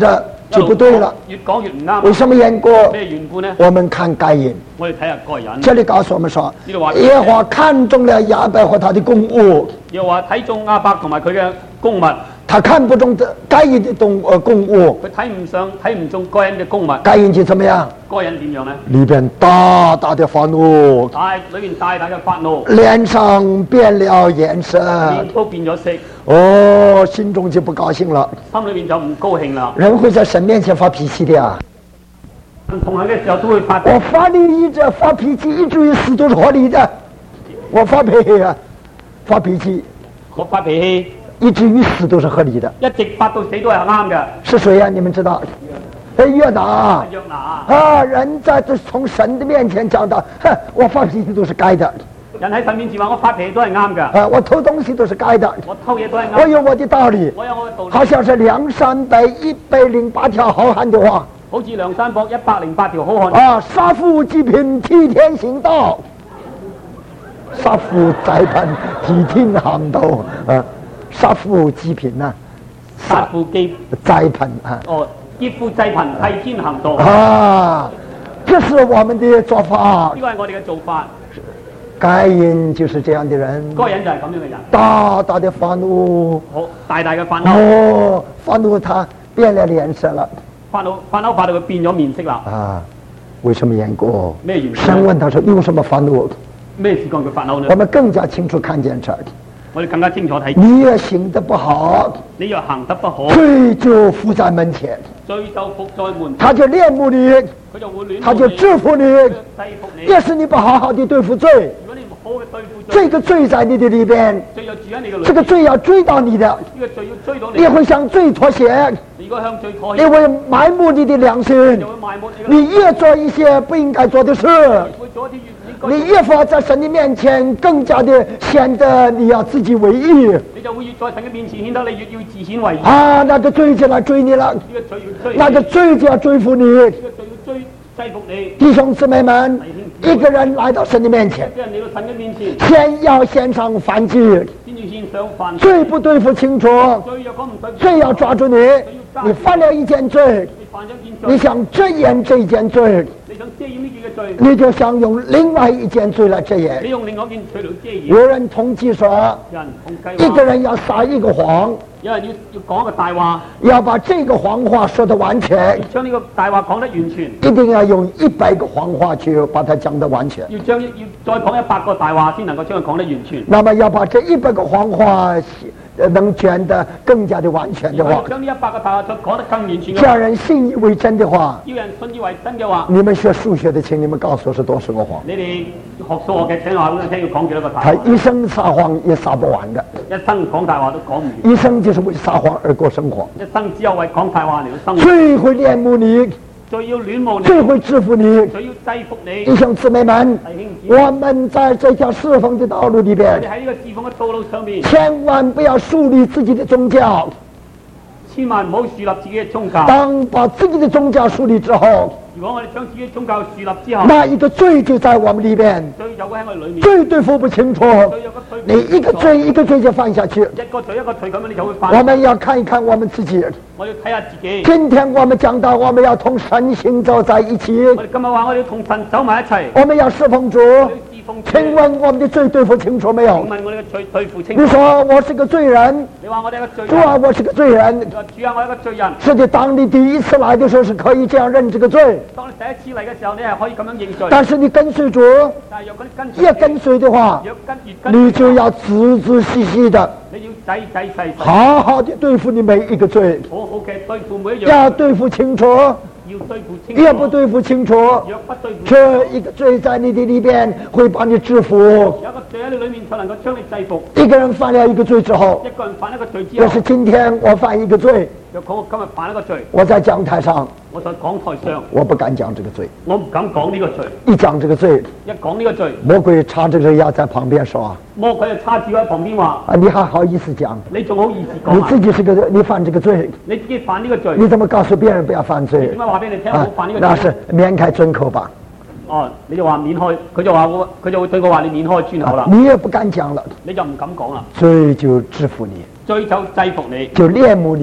就不对了。 越講越唔啱。 为什么缘故？ 咩緣故呢？ 我们看该隐， 我哋睇下個人。 这里告诉我们说， 呢度話耶和华看中了亚伯和他的公物， 又話睇中亞伯同埋佢嘅公物， 他看不中该隐的公物， 佢睇唔中該人嘅公物。 该隐就怎么样？ 該人點樣呢？ 里边大大的發怒， 裏面大大嘅發怒， 臉上變了顏色， 面都變咗色， 哦，心中就不高興了。 心裏面就唔高興啦。 人會在神面前發脾氣的呀。 同行嘅時候都會發。 我發你一直發脾氣，一直於死都是合理的。我發脾氣啊，發脾氣， 我發脾氣， 一直於死都是合理的。 一直發到死都係啱嘅。 是誰呀？你們知道？約拿。 約拿啊，人在這從神的面前講到，我發脾氣都是該的。 人喺神面前話我發脾氣都係啱㗎。 啊，我偷東西都是該的。 我偷嘢都係啱。 我有我的道理。 我有我嘅道理。 好像是梁山伯108條好漢的話。 好似梁山伯108條好漢。 啊，殺富濟貧，替天行道。殺富濟貧，替天行道。啊，殺富濟貧啊。 殺富濟貧啊。 哦，劫富濟貧，替天行道。 啊，這是我們的做法。 呢個係我哋嘅做法。 該隱就是這樣的人。 該人就係咁樣嘅人。 大大的發怒。 好，大大嘅發怒。 哦，發怒他變了臉色了。發到佢變咗面色啦。 啊，為什麼緣故？ 咩緣故？ 神問他說：你為什麼發怒？ 咩事幹佢發怒呢？ 我們更加清楚看見這。 我哋更加清楚睇。 你若行得不好， 你若行得不好， 罪就伏在門前。 罪就伏在門前。 他就戀慕你， 佢就會戀慕你， 他就制服你。 制服你。 要是你不好好的對付罪， 如果你唔好嘅對付罪， 這個罪在你的裏邊， 罪就住喺你嘅裏邊。 這個罪要追到你的， 呢個罪要追到你。 你會向罪妥協， 如果向罪妥協， 你會埋沒你的良心， 就會埋沒你嘅。 你越做一些不應該做的事， 會做一啲越唔應該。 你越發在神的面前更加的顯得你要自己為義。 你就會越在神嘅面前顯得你越要自顯為義。 啊，那個罪就來追你了， 呢個罪要追你。 那個罪就要追服你。 呢個罪要制服你。 弟兄姊妹們，一個人來到神的面前， 一個人嚟到神嘅面前， 先要獻上燔祭， 先至獻上燔祭。 罪不對付清楚， 罪若果唔對付， 罪要抓住你，你犯了一件罪， 你犯咗件罪， 你想遮掩這一件罪， 你想遮掩呢件嘅罪， 你就想用另外一件罪來遮掩。 你用另外一件罪嚟遮掩。 有人統計說， 有人統計話， 一個人要撒一個謊， 有人要講一個大話， 要把這個謊話說得完全， 將呢個大話講得完全， 一定要用100個謊話去把它講得完全。 要再講100個大話先能夠將佢講得完全。 那麼要把這100個謊話能講得更加的完全的話， 將呢100個大話再講得更完全嘅話， 叫人信以為真的話， 要人信以為真嘅話， 你們學數學的，請你們告訴我是多少個謊？ 你哋學數學嘅請話俾我聽，要講幾多個大他話？ 一生撒謊也撒不完的， 一生講大話都講唔完， 一生就是為撒謊而過生活。 一生只有為講大話嚟到生活。 最會戀慕你， 最要戀慕你， 最會制服你。 最要制服你。 弟兄姊妹們， 弟兄姊妹， 我們在這條侍奉的道路裏我邊哋，喺呢個侍奉嘅道路上面， 千萬不要樹立自己的宗教。 千萬唔好樹立自己嘅宗教。 當把自己的宗教樹立之後， 如果我哋將自己嘅宗教樹立之後， 那一個罪就在我們裏邊， 罪就會喺我哋裏面， 罪對付不清楚， 罪有個罪， 你一個罪一個罪就犯下去。 一個罪一個罪咁樣，你就會犯。 我們要看一看我們自己。 我要睇下自己。 今天我們講到我們要同神行走在一起， 我哋今日話我哋要同神走埋一齊。 我們要侍奉主。 我要侍奉主。 請問我們的罪對付清楚沒有？ 請問我哋嘅罪對付清楚。 你說我是個罪人， 你話我哋係個罪人。 主啊，我是個罪人。 主啊，我係一個罪人。 是的，當你第一次來的時候是可以這樣認這個罪， 當你第一次嚟嘅時候，你係可以咁樣認罪。 但是你跟隨主， 但係若果你跟隨， 越跟隨的話， 越跟， 你就要仔仔細細的， 你要仔仔細細， 好好的對付你每一個罪， 好好嘅對付每一樣， 要對付清楚， 要對付清楚。 越不對付清楚， 若不對付， 這一個罪在你的裏邊會把你制服。 有一個罪喺你裏面，才能夠將你制服。 一個人犯了一個罪之後， 一個人犯一個罪之後， 要是今天我犯一個罪， 若果我今日犯一個罪， 我在講台上， 我在講台上， 我不敢講這個罪， 我唔敢講呢個罪。 一講這個罪， 一講呢個罪， 魔鬼插這個牙在旁邊說， 魔鬼就叉住喺旁邊話： 啊，你還好意思講？ 你仲好意思講啊？ 你自己是個你犯這個罪， 你自己犯呢個罪， 你怎麼告訴別人不要犯罪點？解話俾你聽唔啊好犯呢個罪？ 那是免開尊口吧。 哦，你就話免開，佢就會對我話你免開尊口啦， 你也不敢講了， 你就唔敢講啦， 罪就制服你， 罪就制服你， 就戀慕你，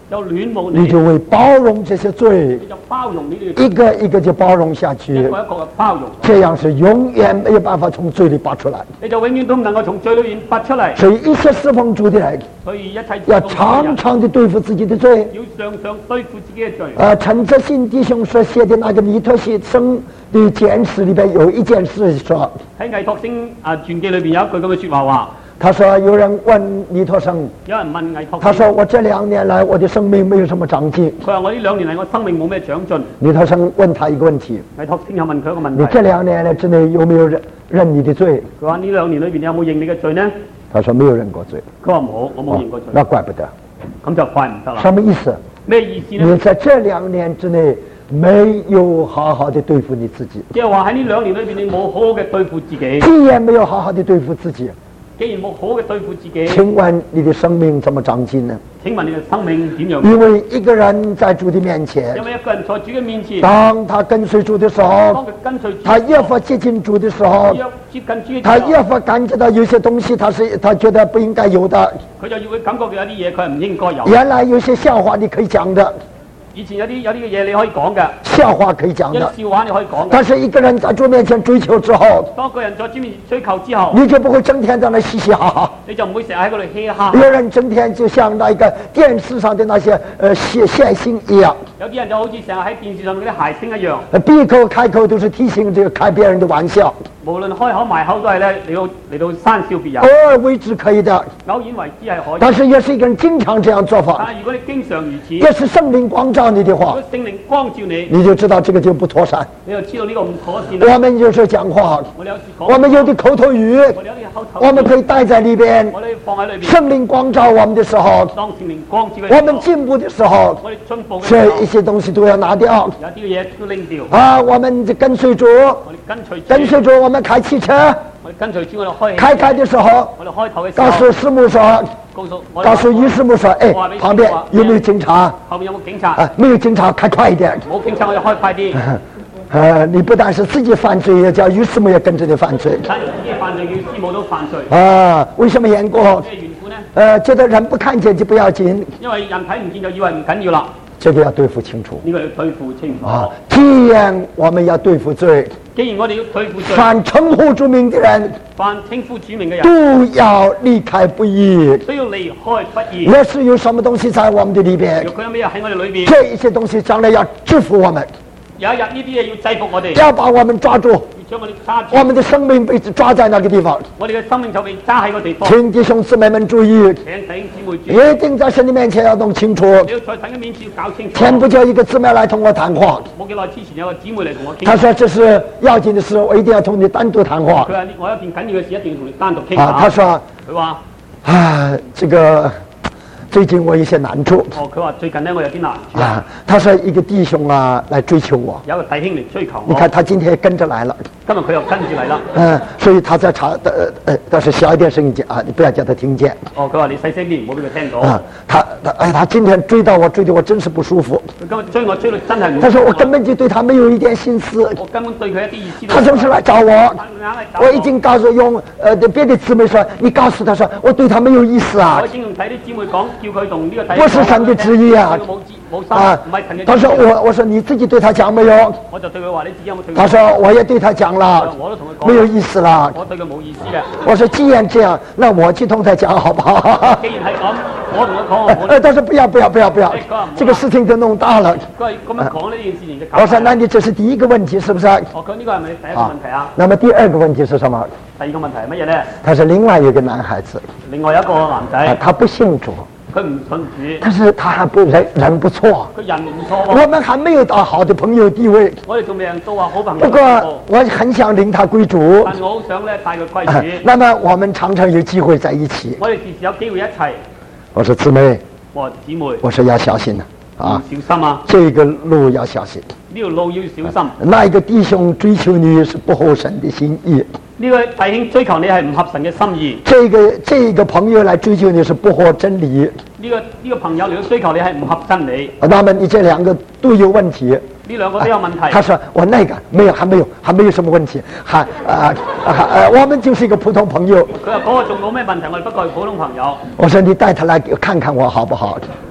就戀慕你就會包容這些罪， 你就包容呢啲一個一個就包容下一去， 個一個嘅包容， 這樣是永遠沒有辦法從罪裏拔出來。 你就永遠都唔能夠從罪裏面拔出嚟。 所以一切侍奉主的人， 所以一切要常常地對付自己的罪。 要常常對付自己嘅罪。 陳澤信弟兄所寫的那個彌陀學生的簡史裏邊有一件事說， 喺魏托星傳記裏邊有一句咁嘅說話， 他說有人問彌陀生， 有人問魏托星， 他說我這2年來我的生命沒有什麼長進。 佢話我呢2年嚟我生命冇咩長進。 彌陀生問他一個問題， 魏托星又問佢一個問題， 你這2年來之內有沒有認你的罪？ 佢話呢2年裏邊你有冇認你嘅罪呢？ 他說沒有認過罪。 佢話冇，我冇認過罪。 那怪不得。 咁就怪唔得啦。 什麼意思？ 咩意思呢？ 你在這2年之內沒有好好的對付你自己， 即係話喺呢2年裏邊你冇好好嘅對付自己。 既然沒有好好的對付自己， 既然冇好好嘅對付自己， 請問你的生命怎麼長進呢？ 請問你嘅生命點樣？ 因為一個人在主的面前， 因為一個人在主嘅面前， 當他跟隨主的時當候， 佢跟隨主， 他越發接近主的時候， 越接近主嘅他時候， 越發感覺到有些東西他覺得不應該有的， 佢就要會感覺到有啲嘢佢係唔應該有。 原來有些笑話你可以講的， 以前有啲嘅嘢你可以講嘅， 笑話可以講的， 一啲笑話你可以講嘅。 但是一個人在主面前追求之後， 當個人在主面前追求之後， 你就不會整天在那嘻嘻哈哈。 你就唔會成日喺嗰度嘻哈。 有人整天就像那個電視上的那些諧星一樣， 有啲人就好似成日喺電視上面嗰啲諧星一樣， 閉口開口都是提醒這個開別人的玩笑， 無論開口埋口都係咧嚟到訕笑別人。 偶爾為之可以的， 偶然為之係可以， 但是也是一個人經常這樣做法， 但係如果你經常如此， 也是聖靈光照你的話如果，聖靈光照你， 你就知道這個就不妥善。 你就知道呢個唔妥善啦。 我們有時候講話， 我哋有時講， 我們有的口頭語， 我哋有啲口頭， 我們可以帶在裏邊。 我哋放喺裏邊。 聖靈光照我們的時候， 當聖靈光照嘅時候， 我們進步的時候， 我哋進步嘅時這候， 一些東西都要拿掉有啲嘢都拎掉。 啊！我們跟隨主， 我哋跟隨主， 我們開汽車， 我哋跟隨主，我哋開的時候， 我哋開頭嘅時告候， 訴師母說，告訴於師母說，哎，旁邊有沒有警察？ 後面有冇警察？ 啊，沒有警察，開快一點。 冇警察，我哋開快啲。 你不但是自己犯罪，也叫於師母也跟着你犯罪。 但係自己犯罪，叫師母都犯罪。 啊，為什麼緣故？ 咩緣故呢？ 覺得人不看見就不要緊。 因為人睇唔見就以為唔緊要啦。 這個要對付清楚。 呢個要對付清楚。 啊，既然我們要對付罪， 既然我哋要對付罪， 凡稱呼主名的人， 凡稱呼主名嘅人， 都要離開不義。 都要離開不義。 若是有什麼東西在我們的裏邊， 若佢有咩喺我哋裏邊， 這一些東西將來要制服我們， 有一日呢啲嘢要制服我哋， 要把我們抓住， 要將我哋揸住， 我們的生命被抓在那個地方。 我哋嘅生命就被揸喺個地方。 請弟兄姊妹們注意， 請弟兄姊妹注意， 一定在神的面前要弄清楚。 你要在神嘅面前要搞清楚。 前不久一個姊妹來同我談話， 冇幾耐之前有個姊妹嚟同我傾， 她說這是要緊的事，我一定要同你單獨談話佢。話我有件緊要嘅事一定要同你單獨傾啊，她下。 說佢話啊，這個最近我有些難處。 佢話最近呢，我有啲難處。 啊，他說一個弟兄啊來追求我， 有個弟兄嚟追求我。 你看他今天也跟着來了， 今日佢又跟住嚟啦。 所以他在查但是小一點聲音講啊，你不要叫他聽見。 佢話你細聲啲，唔好俾佢聽到。 啊，他今天追到我，追得我真是不舒服。 佢今日追我追到真係唔。 他說我根本就對他沒有一點心思。 我根本對佢一啲意思都冇。 他總是來找我，我已經告訴別的姊妹說，你告訴他說我對他沒有意思啊。 我已經同睇啲姊妹講，叫佢同呢個弟兄。 不是神的旨意啊！ 冇心，唔係神嘅旨意。 他說我說你自己對他講沒有？ 我就對佢話你自己有冇對佢講？ 他說我也對他講了， 我都同佢講， 沒有意思了。 我對佢冇意思嘅。 我說既然這樣，那我去同他講好不好？ 既然係咁，我同佢講， 他說不要，這個事情就弄大了。 佢係咁樣講呢件事情就搞。 我說那你這是第一個問題，是不是？ 我講呢個係咪第一個問題啊？ 那麼第二個問題是什麼？ 第二個問題係乜嘢咧？ 他是另外一個男孩子， 另外有一個男仔， 他不信主， 佢唔信主， 但是他還不人不錯， 佢人唔錯喎。 我們還沒有到好的朋友地位， 我哋仲未人到話好朋友。 不過我很想領他歸主， 但我好想咧帶佢歸主。 那麼我們常常有機會在一起。 我哋時時有機會一齊。 我說姊妹， 我話姊妹， 我說要小心啊， 小心啊！ 這個路要小心， 呢條路要小心。 那一個弟兄追求你是不合神的心意， 呢個弟兄追求你係唔合神嘅心意。 這個朋友來追求你是不合真理。 呢個朋友嚟到追求你係唔合真理。 那麼你這兩個都有問題。 呢兩個都有問題。 他說我那個沒有，還沒有什麼問題，我們就是一個普通朋友。 佢話嗰個仲冇咩問題，我哋不過係普通朋友。 我說你帶他來看看我好不好？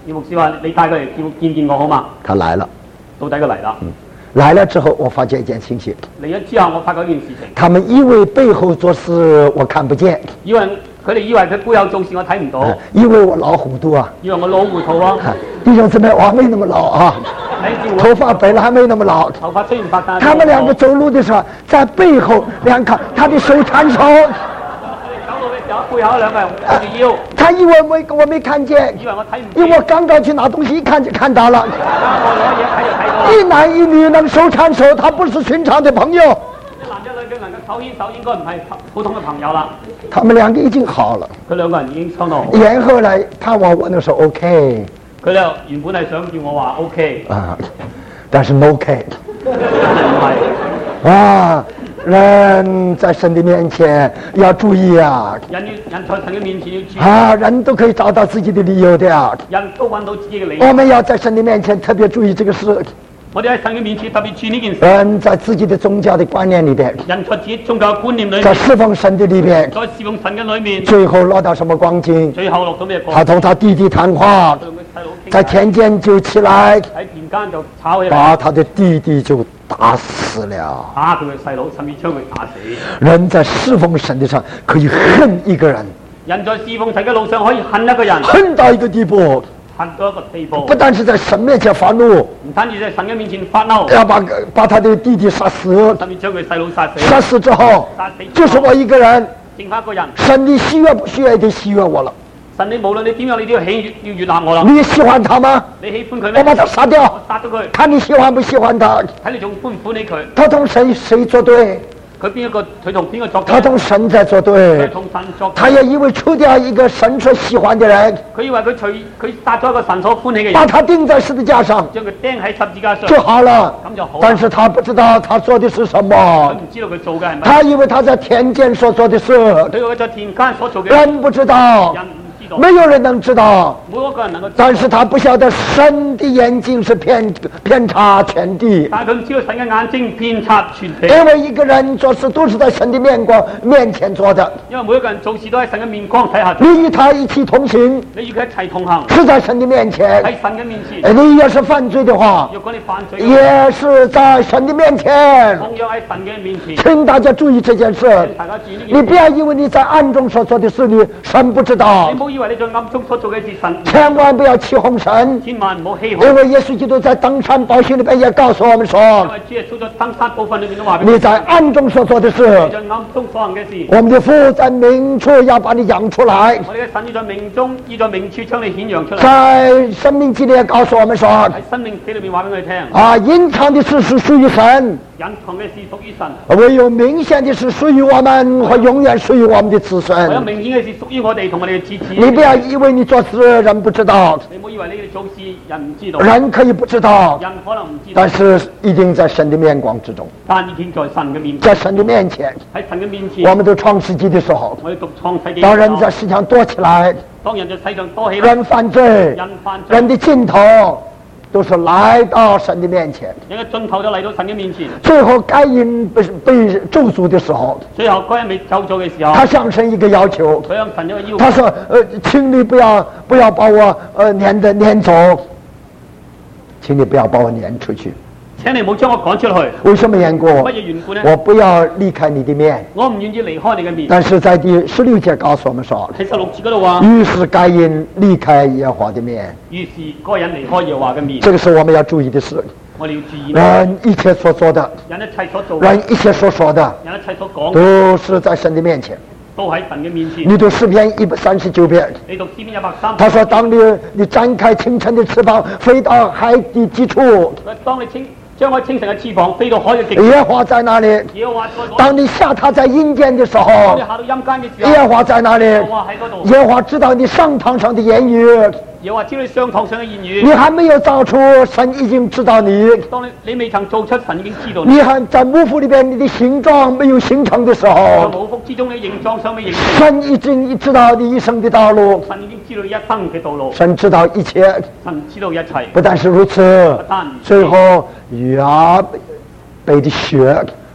葉牧師話：你帶佢嚟見我好嘛？ 他來了， 到底佢嚟啦。 來了之後，我發覺一件情形， 嚟咗之後，我發覺一件事情。 他們以為背後做事我看不見， 佢哋以為佢背後做事我睇唔到， 以為我老糊塗啊， 以為我老糊塗啊。 弟兄姊妹，我還沒那麼老啊，頭髮本來還沒那麼老。 頭髮雖然白，但他們兩個走路的時候，在背後兩看他的手牽手。 走路嘅時候，背後兩個人抱住腰。 他以為我沒看見， 以為我睇唔因為我剛剛去拿東西，一看就看到了。 我攞嘢睇就睇到啦。 一男一女能手牽手，他不是尋常的朋友。 一男一女佢能夠手牽手，應該唔係普通嘅朋友啦。 他們兩個已經好了。 佢兩個人已經相當好。 然後來盼望我那時候 OK。 佢哋原本係想叫我話 OK。 啊，但是 no OK。 唔係。 啊，人在神的面前要注意啊。 人在神嘅面前要注意。 啊，人都可以找到自己的理由的啊。 人都揾到自己嘅理由。 我們要在神的面前特別注意這個事。 我哋喺神嘅面前特別注意呢件事。 人在自己的宗教的觀念裏邊， 人在自己宗教嘅觀念裏面， 在侍奉神的裏邊， 在侍奉神嘅裏面， 最後落到什麼光景？ 最後落到咩光景？ 他同他弟弟談話，在田間就起來， 喺田間就炒起嚟， 把他的弟弟就打死了。 打佢嘅細佬，甚至將佢打死。 人在侍奉神的上可以恨一個人， 人在侍奉神嘅路上可以恨一個人， 恨到一個地步， 恨到一個地步， 不但是在神面前發怒， 唔單止在神嘅面前發嬲， 要把他的弟弟殺死， 甚至將佢細佬殺死。 殺死之後，就是我一個人。 剩翻一個人。 神你喜悅不喜悅一定喜悅我了。 神你無論你點樣，你都要悅納我啦。 你喜歡他嗎？ 你喜歡佢咩？ 我把他殺掉， 我殺咗佢。 看你喜歡不喜歡他？ 睇你仲歡唔歡喜佢？ 他同誰作對？ 佢同邊個作對？ 他同神在作對。 同神作對。 他也以為除掉一個神所喜歡的人， 佢以為佢殺咗一個神所歡喜嘅人， 把他釘在十字架上， 將佢釘喺十字架上就好了。 咁就好。 但是他不知道他做的是什麼， 佢唔知道佢做嘅係乜。 他以為他在田間所做的事， 佢以為佢在田間所做嘅， 人不知道，沒有人能知道， 沒有一個人能夠知道。 但是他不曉得神的眼睛是遍察全地， 但係佢唔知道神嘅眼睛遍察全地。 因為一個人做事都是在神的面前做的， 因為每一個人做事都喺神嘅面光睇下。 你與他一起同行， 你與佢一齊同行， 是在神的面前。 喺神嘅面前。 你要是犯罪的話， 如果你犯罪， 也是在神的面前。 同樣喺神嘅面前。 請大家注意這件事， 大家注意呢件事。 你不要以為你在暗中所做的事，你神不知道。 你唔好以為你在暗中所做嘅事神。 千萬不要起哄神， 千萬唔好起哄。 因為耶穌基督在登山寶訓裏邊也告訴我們說， 因為主耶穌在登山寶訓裏面都話俾你在暗中所做的事， 你在暗中所行嘅事， 我們的父在明處要把你養出來。 我哋嘅神要在明中，要在明處將你顯揚出嚟。 在生命記裏也告訴我們說， 喺生命記裏面話俾我哋聽。 隱藏的事是屬於神， 隱藏嘅事屬於神。 唯有明顯的是屬於我們和永遠屬於我們的子孫。 唯有明顯嘅事屬於我哋同我哋嘅子孫。 你不要以為你做事人不知道， 你唔好以為你哋做事人唔知道。 人可以不知道， 人可能唔知道， 但是一定在神的面光之中， 但已經在神嘅面前。 在神的面前， 喺神嘅面前。 我們讀創世紀的時候， 我哋讀創世紀。 當人在世上多起來， 當人在世上多起來， 人犯罪，人的盡頭都是來到神的面前。 人嘅盡頭就嚟到神嘅面前。 最後該隱被咒詛的時候， 最後該隱被咒詛嘅時候， 他向神一個要求， 佢向神一個要求。 他說：請你不要把我攆走，請你不要把我攆出去。 請你唔好將我趕出去。 為什麼緣故？ 乜嘢緣故呢？ 我不要離開你的面。 我唔願意離開你嘅面。 但是在第16節告訴我們說， 喺16節嗰度話， 於是該隱離開耶和華的面。 於是該隱離開耶和華嘅面。 這個是我們要注意的事。 我哋要注意。 人一切所做的， 人一切所做， 人一切所說的， 人一切所講， 都是在神的面前。 都喺神嘅面前。 你讀詩篇139篇， 你讀詩篇130。 他說：當你展開清晨的翅膀，飛到海的極處。 當你將我清晨嘅翅膀飛到海嘅極處。 耶和華在哪裏？ 耶和華在嗰度。 當你下榻在陰間的時候， 當你下到陰間嘅時候， 耶和華在哪裏？ 耶和華喺嗰度。 耶和華知道你上堂上的言語。 耶和華知道你上堂上嘅言語。 你還沒有造出，神已經知道你。 當你未曾做出，神已經知道你。 你還在母腹裏邊，你的形狀沒有形成的時候， 在母腹之中你形狀尚未形成。 神已經知道你一生的道路。 神已經知道你一生嘅道路。 神知道一切。 神知道一切。 不但是如此，最後亞伯的血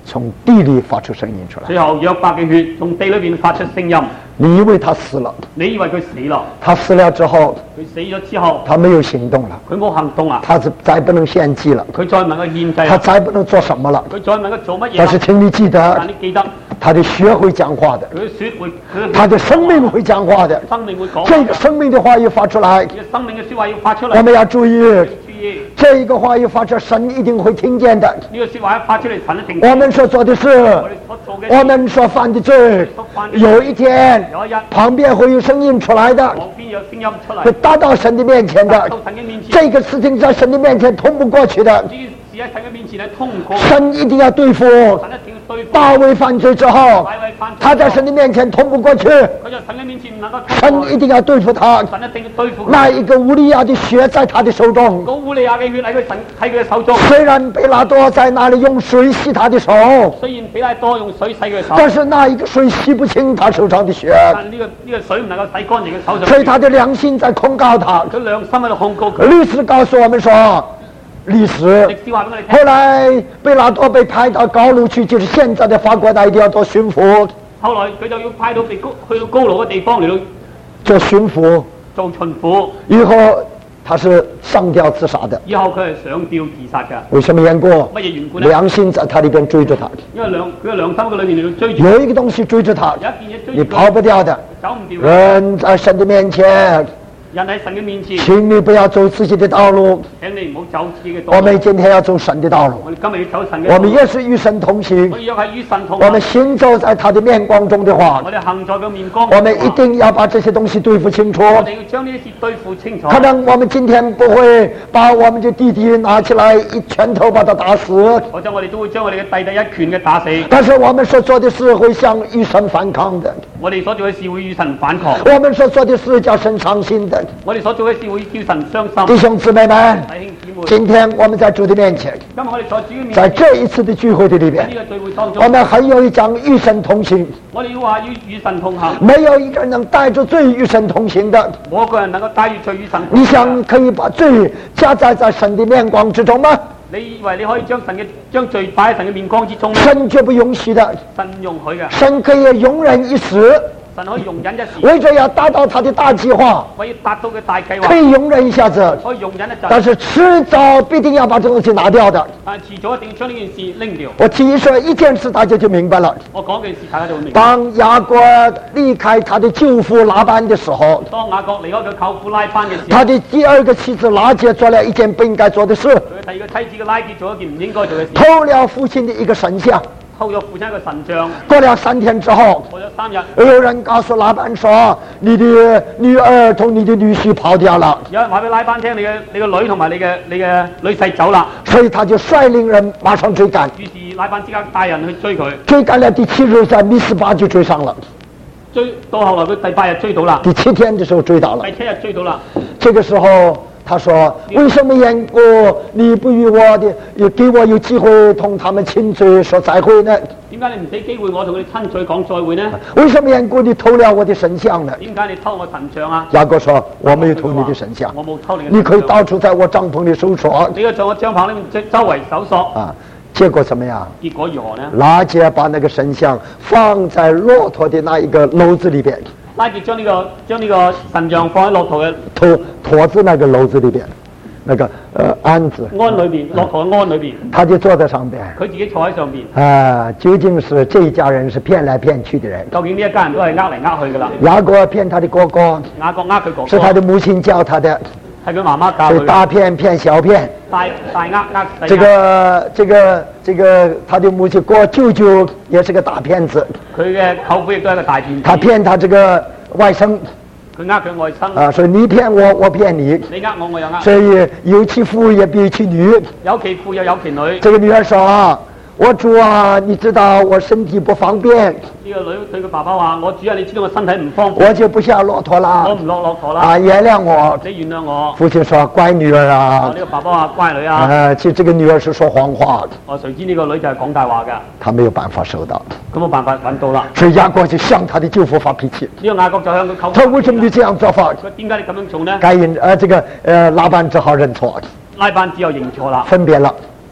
从地里发出声音出来。 最後約伯嘅血從地裏邊發出聲音。 你以為他死了？ 你以為佢死啦？ 他死了之後， 佢死咗之後， 他沒有行動了， 佢冇行動啊！ 他再不能獻祭了， 佢再唔能夠獻祭他啦， 再不能做什麼了。 佢再唔能夠做乜嘢啦？ 但是請你記得但，你記得他的血會講話的， 佢嘅血會，佢他的生命會講話的。 生命會講。 這個生命的話語發出來， 呢個生命嘅説話要發出嚟。 我們要注意， 注意這個話語發出，神一定會聽見的。 呢個説話一發出嚟，神一定。 我們所做的事， 我哋所做嘅， 我們所犯的罪，有一天有一日旁邊會有聲音出來的， 旁邊有聲音出嚟， 會達到神的面前的。 到神嘅面前。 這個事情在神的面前通不過去的， 呢件事喺神嘅面前係通唔過。 神一定要對付。 神一定要對付大衛犯罪之後， 大衛犯罪他在神的面前通不過去， 佢在神嘅面前唔能夠通過神一定要對付他。 神一定要對付佢。 那一個烏利亞的血在他的手中， 嗰烏利亞嘅血喺佢嘅手中。 雖然比拉多在那裡用水洗他的手， 雖然比拉多用水洗佢嘅手， 但是那一個水洗不清他手上的血， 但呢個水唔能夠洗乾淨佢手上。 所以他的良心在控告他。 佢良心喺度控告佢。 歷史告訴我們說，歷史歷史話俾我哋聽。 後來比拉多被派到高盧去，就是現在的法國那一地要做巡撫， 後來佢就要派到去到高盧嘅地方嚟到做巡撫， 做巡撫。 以後他是上吊自殺的。 以後佢係上吊自殺㗎。 為什麼緣故？ 乜嘢緣故呢？ 良心在他裏邊追着他， 因為佢嘅良心嘅裏面嚟到追住， 有一個東西追着他， 有一件嘢追你住佢， 跑不掉的。 走唔掉嘅。 人在神的面前， 人喺神嘅面前， 請你不要走自己的道路， 請你唔好走自己嘅道路。 我們今天要走神的道路， 我哋今日要走神嘅道路。 我們也是與神同行我，哋若係與神同我們行， 行走在他的面光中的話我，哋行在佢面光。 我們一定要把這些東西對付清楚。 我哋要將呢啲事對付清楚。 可能我們今天不會把我們的弟弟拿起來一拳頭把他打死， 或者我哋都會將我哋嘅弟弟一拳嘅打死。 但是我們所做的事會向與神反抗的， 我哋所做嘅事會與神反抗。 我們所做的事叫神傷心的。 我哋所做嘅事會叫神傷心。 弟兄姊妹們， 弟兄姊妹， 今天我們在主的面前， 今日我哋在主嘅面在前， 這一次的聚會的裏邊， 喺呢個聚會當中我，們還有一講與神同行， 我哋要話要與神同行。 沒有一個人能帶着罪與神同行的。 冇一個人能夠帶住罪與神同你行。 想可以把罪加載在神的面光之中嗎？ 你以為你可以將罪擺喺神嘅面光之中咩？ 神絕不容許的， 神容許嘅， 神可以容忍一時， 神可以容忍一時， 為着要達到他的大計劃， 為要達到嘅大計劃， 可以容忍一下子， 可以容忍一陣， 但是遲早必定要把這東西拿掉的。 但係遲早一定要將呢件事拎掉。 我提說一件事，大家就明白了。 我講件事，大家就會明白。 當雅各離開他的舅父拉班的時候， 當雅各離開佢舅父拉班嘅時候， 他的第二個妻子拉結做了一件不應該做的事， 佢第二個妻子嘅拉結做一件唔應該做嘅事， 偷了父親的一個神像。 偷咗父親一個神像。 過了3天之後， 過咗3日， 有人告訴拉班說：“你的女兒同你的女婿跑掉了。 有人話俾拉班聽，你個女同埋你嘅女婿走啦。” 所以他就率領人馬上追趕， 於是拉班即刻帶人去追佢， 追趕了第7日，在密斯巴就追上了。 追到後來佢第8日追到啦， 第7天的時候追到了第。7日追到啦。 這個時候他說：“為什麼緣故你不與我的，也給我有機會同他們親嘴說再會呢？ 點解你唔俾機會我同佢哋親嘴講再會呢？ 為什麼緣故你偷了我的神像呢點解你偷我神像啊？” 雅各說：“我沒有偷你的神像， 我冇偷你嘅神像。 你可以到處在我帳篷裏搜索。 你個在我帳篷裏面周圍搜索，” 啊，結果怎麼樣？ 結果如何呢？ 拉結把那個神像放在駱駝的那一個簍子裏邊， 拉結將呢個神像放喺駱駝嘅駝子那個簍子裏邊，那個鞍子鞍裏邊，駱駝嘅鞍裏邊， 他就坐在上邊。 佢自己坐喺上邊。 啊，究竟是這一家人是騙來騙去的人？ 究竟呢一家人都係呃嚟呃去噶啦？ 雅各騙他的哥哥， 雅各呃佢哥哥， 是他的母親教他的， 係佢媽媽教佢嘅。 所以大騙小騙。 大呃細這個他的母親過舅舅也是個大騙子， 佢嘅舅父亦都係一個大騙子。 他騙他這個外甥佢呃佢外甥。 啊，所以你騙我，我騙你， 你呃我，我又呃。 所以有其父也必有其女。 有其父又有其女。 這個女兒說：“我主啊，你知道我身體不方便， 呢個女對佢爸爸話：我主啊，你知道我身體唔方便， 我就不下駱駝我了， 唔落駱駝啦。 啊，原諒我。 你原諒我。” 父親說：“乖女兒啊呢，個爸爸話：乖女啊。 其實這個女兒是說謊話， 我誰知呢個女就係講大話㗎， 她沒有辦法收到， 咁冇辦法揾到啦。 所以雅各就向他的舅父發脾氣。 呢個雅各就向佢舅父。 他為什麼你這樣做法？ 佢點解你咁樣做呢？ 該隱拉班只好認錯， 拉班只有認錯啦， 分別了。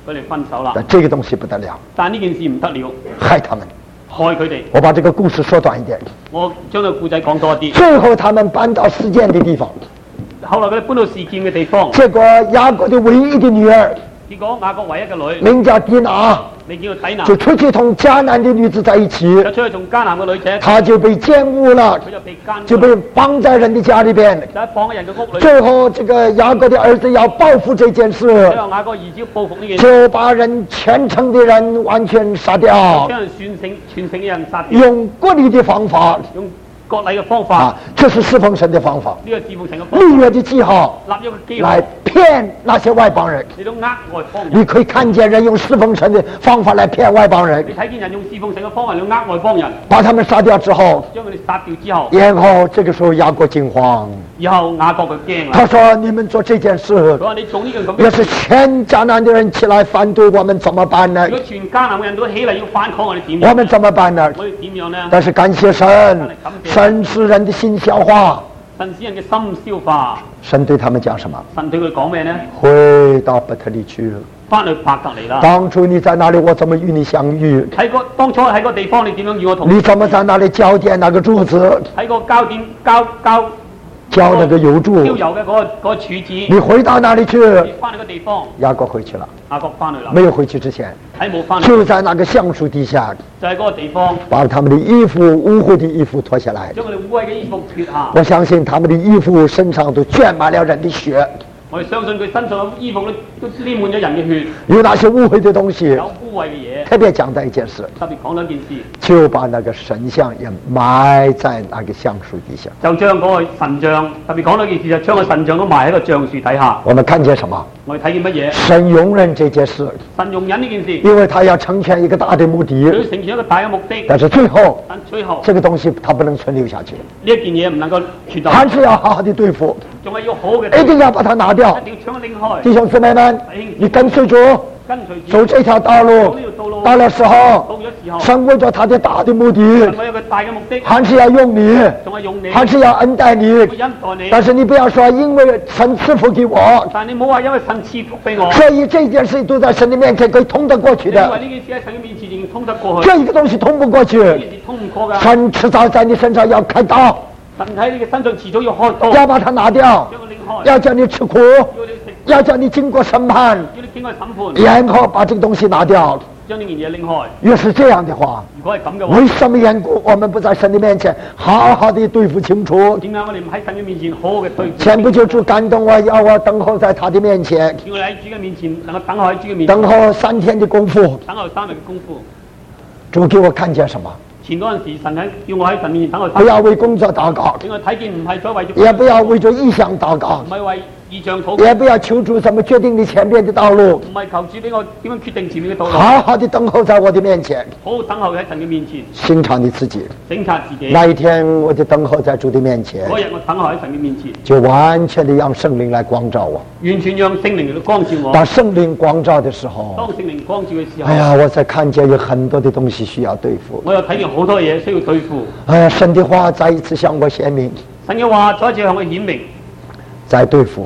佢哋分手啦。 但这个東西不得了， 但呢件事唔得了， 害他們。 害佢哋。 我把這個故事說短一點。 我將個故仔講多啲。 最後他們搬到示劍的地方， 後來佢哋搬到示劍嘅地方， 結果雅各的唯一的女兒， 結果雅各唯一嘅女， 名叫底拿， 你叫佢底拿， 就出去同迦南的女子在一起， 就出去同迦南嘅女仔， 她就被奸污了， 佢就被奸， 就被綁在人的家裏邊。 就喺綁喺人嘅屋裏。 最後這個雅各的兒子要報復這件事， 最後雅各兒子要報復呢件事， 就把人虔誠的人完全殺掉， 將人全城嘅人殺掉， 用國禮的方法， 用國禮嘅方法， 啊，這是侍奉神的方法， 呢個侍奉神嘅方立法， 約的記號立約嘅記號來騙那些外邦人。 你都呃外邦人。 你可以看見人用侍奉神的方法來騙外邦人， 你睇見人用侍奉神嘅方法嚟呃外邦人， 把他們殺掉之後， 將佢哋殺掉之後， 然後這個時候雅各驚慌， 以後雅各佢驚啦。 他說：你們做這件事， 佢話你做呢樣咁樣， 要是全迦南的人起來反對我們怎麼辦呢如？果全迦南嘅人都起嚟要反抗我哋點樣？ 我們怎麼辦呢？ 我哋點樣呢？ 但是感謝神，神使人的心消化。 神使人嘅心消化。 神對他們講什麼？ 神對佢講咩呢？ 回到伯特利去。 翻去伯特利啦。 當初你在哪裡，我怎麼與你相遇？ 當初喺個地方，你點樣與我同？ 你怎麼在那裡澆奠那個柱子？ 喺個膠點澆那個油柱。 澆油嘅嗰個柱子。 你回到哪裡去？ 你翻去個地方。 雅各回去了。 雅各翻去啦。 沒有回去之前， 喺冇翻去。 就在那個橡樹底下， 就喺嗰個地方， 把他們的衣服污穢的衣服脫下來。 將佢哋污穢嘅衣服脫下。 我相信他們的衣服身上都沾滿了人的血。 我哋相信佢身上嘅衣服都沾滿咗人嘅血。 有那些污穢的東西。 有污穢嘅嘢。 特別講到一件事。 特別講到一件事。 就把那個神像也埋在那個橡樹底下。 就將嗰個神像，特別講到一件事，就將個神像都埋喺個橡樹底下。 我們看見什麼？ 我哋睇見乜嘢？ 神容忍這件事。 神容忍呢件事。 因為他要成全一個大的目的。 佢要成全一個大嘅目的。 但是最後，這個東西它不能存留下去。 呢一件嘢唔能夠存留。 還是要好好的對付。 仲係要好嘅。 一定要把它拿掉。 一定要將佢拎開。 弟兄姊妹們，你跟隨主。走這條道路，到了時候，神為咗他的大的目的，還是要用你，還是要恩待你。但是你不要說因為神賜福給我， 但你唔好話因為神賜福俾我， 所以這件事都在神的面前可以通得過去的。 因為呢件事喺神嘅面前仍然通得過去。 這一個東西通不過去，神遲早在你身上要開刀。 神喺你嘅身上遲早要開刀， 要把它拿掉，要叫你吃苦，要叫你經過審判， 要你經過審判， 然後把這個東西拿掉， 將呢件嘢拎開。 若是這樣的話， 如果係咁嘅話， 為什麼緣故我們不在神的面前好好的對付清楚？ 點解我哋唔喺神嘅面前好好嘅對付？ 前不久主感動我，要我等候在他的面前， 叫我哋喺主嘅面前能夠等候喺主嘅面前， 等候3天的功夫， 等候3日嘅功夫。 主給我看見什麼？ 前嗰陣時，神叫我喺神面前等候。 不要為工作禱告， 俾我睇見唔係所為， 也不要為咗異象禱告， 唔係為異象禱告， 也不要求主怎麼決定你前面的道路， 唔係求主俾我點樣決定前面嘅道路。 好好的等候在我的面前， 好好等候喺神嘅面前， 省察你自己。 省察自己。 那一天我就等候在主的面前， 嗰日我等候喺神嘅面前， 就完全的讓聖靈來光照我。 完全讓聖靈嚟到光照我。 當聖靈光照的時候， 當聖靈光照嘅時候， 哎呀，我才看見有很多的東西需要對付。 我又睇見好多嘢需要對付。 哎呀，神的話再一次向我顯明。 神嘅話再一次向我顯明。 再對付。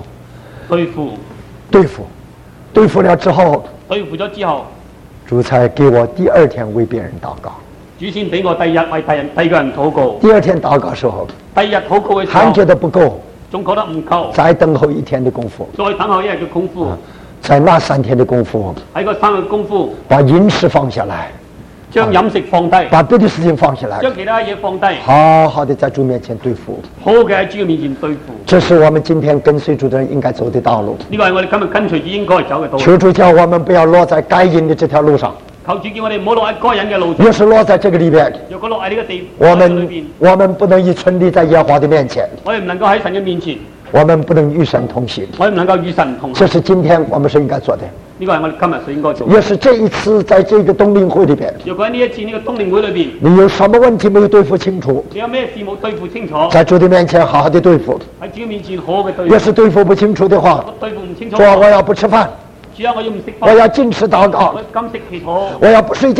對付了之後，主才給我第2天為別人禱告。 主先俾我第2日為第個人禱告。 第2天禱告時候， 第2日禱告嘅時候， 還覺得不夠， 仲覺得唔夠， 再等候1天的功夫， 再等候1日嘅功夫， 在那3天的功夫， 喺個3日功夫， 把飲食放下來。 將飲食放低， 把別的事情放下來， 將其他嘢放低， 好好的在主面前對付， 好嘅喺主嘅面前對付。 這是我們今天跟隨主的人應該走的道路。 呢個係我哋今日跟隨主應該走嘅道路。 求主叫我們不要落在該隱的這條路上。 求主叫我哋唔好落喺該隱嘅路上。 若是落在這個裏邊， 若果落喺呢個地我們不能以存立在耶和華的面前。 我哋唔能夠喺神嘅面前。 我們不能與神同行。 我哋唔能夠與神同行。 這是今天我們是應該做的。 呢個係我哋今日所應該做。 也是這一次在這個冬令會裏邊， 如果喺呢一次呢個冬令會裏邊， 你有什麼問題沒有對付清楚？ 你有咩事冇對付清楚？ 在主的面前好好的對付。 喺主嘅面前好好嘅對付。 若是對付不清楚的話， 對付唔清楚。 說我要不吃飯， 主啊，我要唔食飯。 我要禁食禱告， 我要禁食祈禱。 我要不睡覺， 我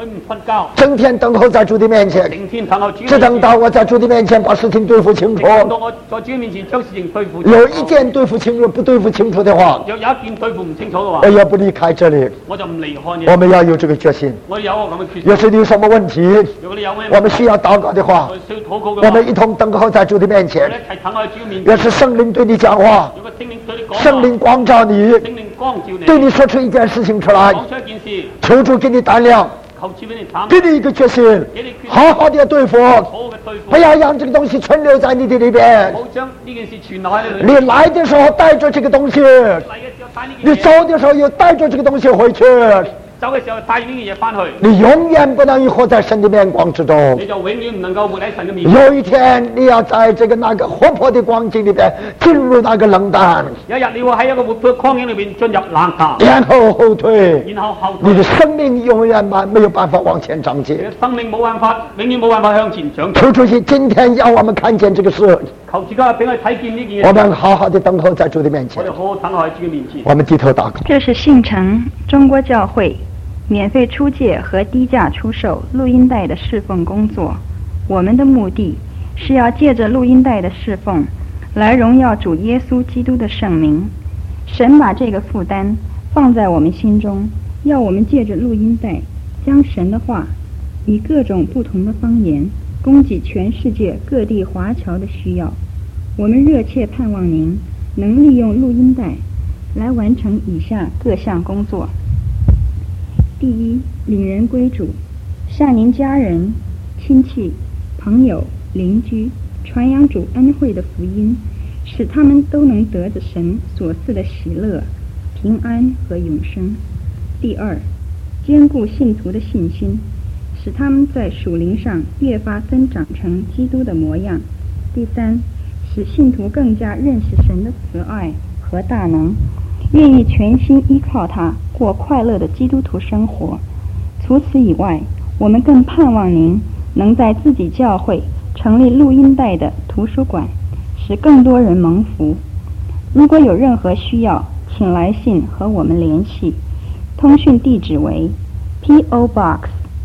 佢唔瞓覺， 整天等候在主的面前， 整天等候主， 只等到我在主的面前把事情對付清楚。 等到我在主面前將事情對付。 有一件對付清楚不對付清楚的話， 有一件對付唔清楚嘅話， 我也不離開這裡。 我就唔離開你。 我們要有這個決心。 我有個咁嘅決心。 要是你有什麼問題， 如果你有咩， 我們需要禱告的話，我們一同等候在主的面前。要是聖靈對你講話，聖靈光照你，對你說出一件事情出來，求主給你膽量，給你一個決心，好好的對付，不要讓這個東西存留在你的裏邊。你來的時候帶着這個東西，你走的時候又帶着這個東西回去。 走嘅時候帶呢啲嘢翻去， 你永遠不能活在神的面光之中。 你就永遠唔能夠活喺神嘅面前。 有一天你要在這個那個活潑的光景裏邊進入那個冷淡。 有一日你會喺一個活潑光景裏邊進入冷淡， 然後後退， 然後後退。 你的生命永遠沒有辦法往前長進。 你嘅生命冇辦法，永遠冇辦法向前長進。 求主席今天讓我們看見這個事。 求主家俾我哋睇見呢件嘢。 我們好好的等候在主的面前。 我哋好好等候喺主嘅面前。 我們低頭禱告。 這是信誠中國教會免費出借和低價出售錄音帶的侍奉工作，我們的目的是要借着錄音帶的侍奉來榮耀主耶穌基督的聖名。神把這個負擔放在我們心中，要我們借着錄音帶將神的話以各種不同的方言供給全世界各地華僑的需要。我們熱切盼望您能利用錄音帶來完成以下各項工作。第一，領人歸主，向您家人、親戚、朋友、鄰居傳揚主恩惠的福音，使他們都能得着神所賜的喜樂、平安和永生。第二，堅固信徒的信心，使他們在屬靈上越發增長成基督的模樣。第三，使信徒更加認識神的慈愛和大能，願意全心依靠他過快樂的基督徒生活。除此以外，我們更盼望您能在自己教會成立錄音帶的圖書館，使更多人蒙福。如果有任何需要，請來信和我們聯繫。通訊地址為 P.O. Box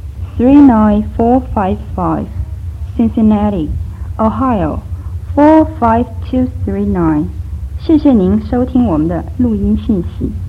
39455 Cincinnati, Ohio 45239。謝謝您收聽我們的錄音信息。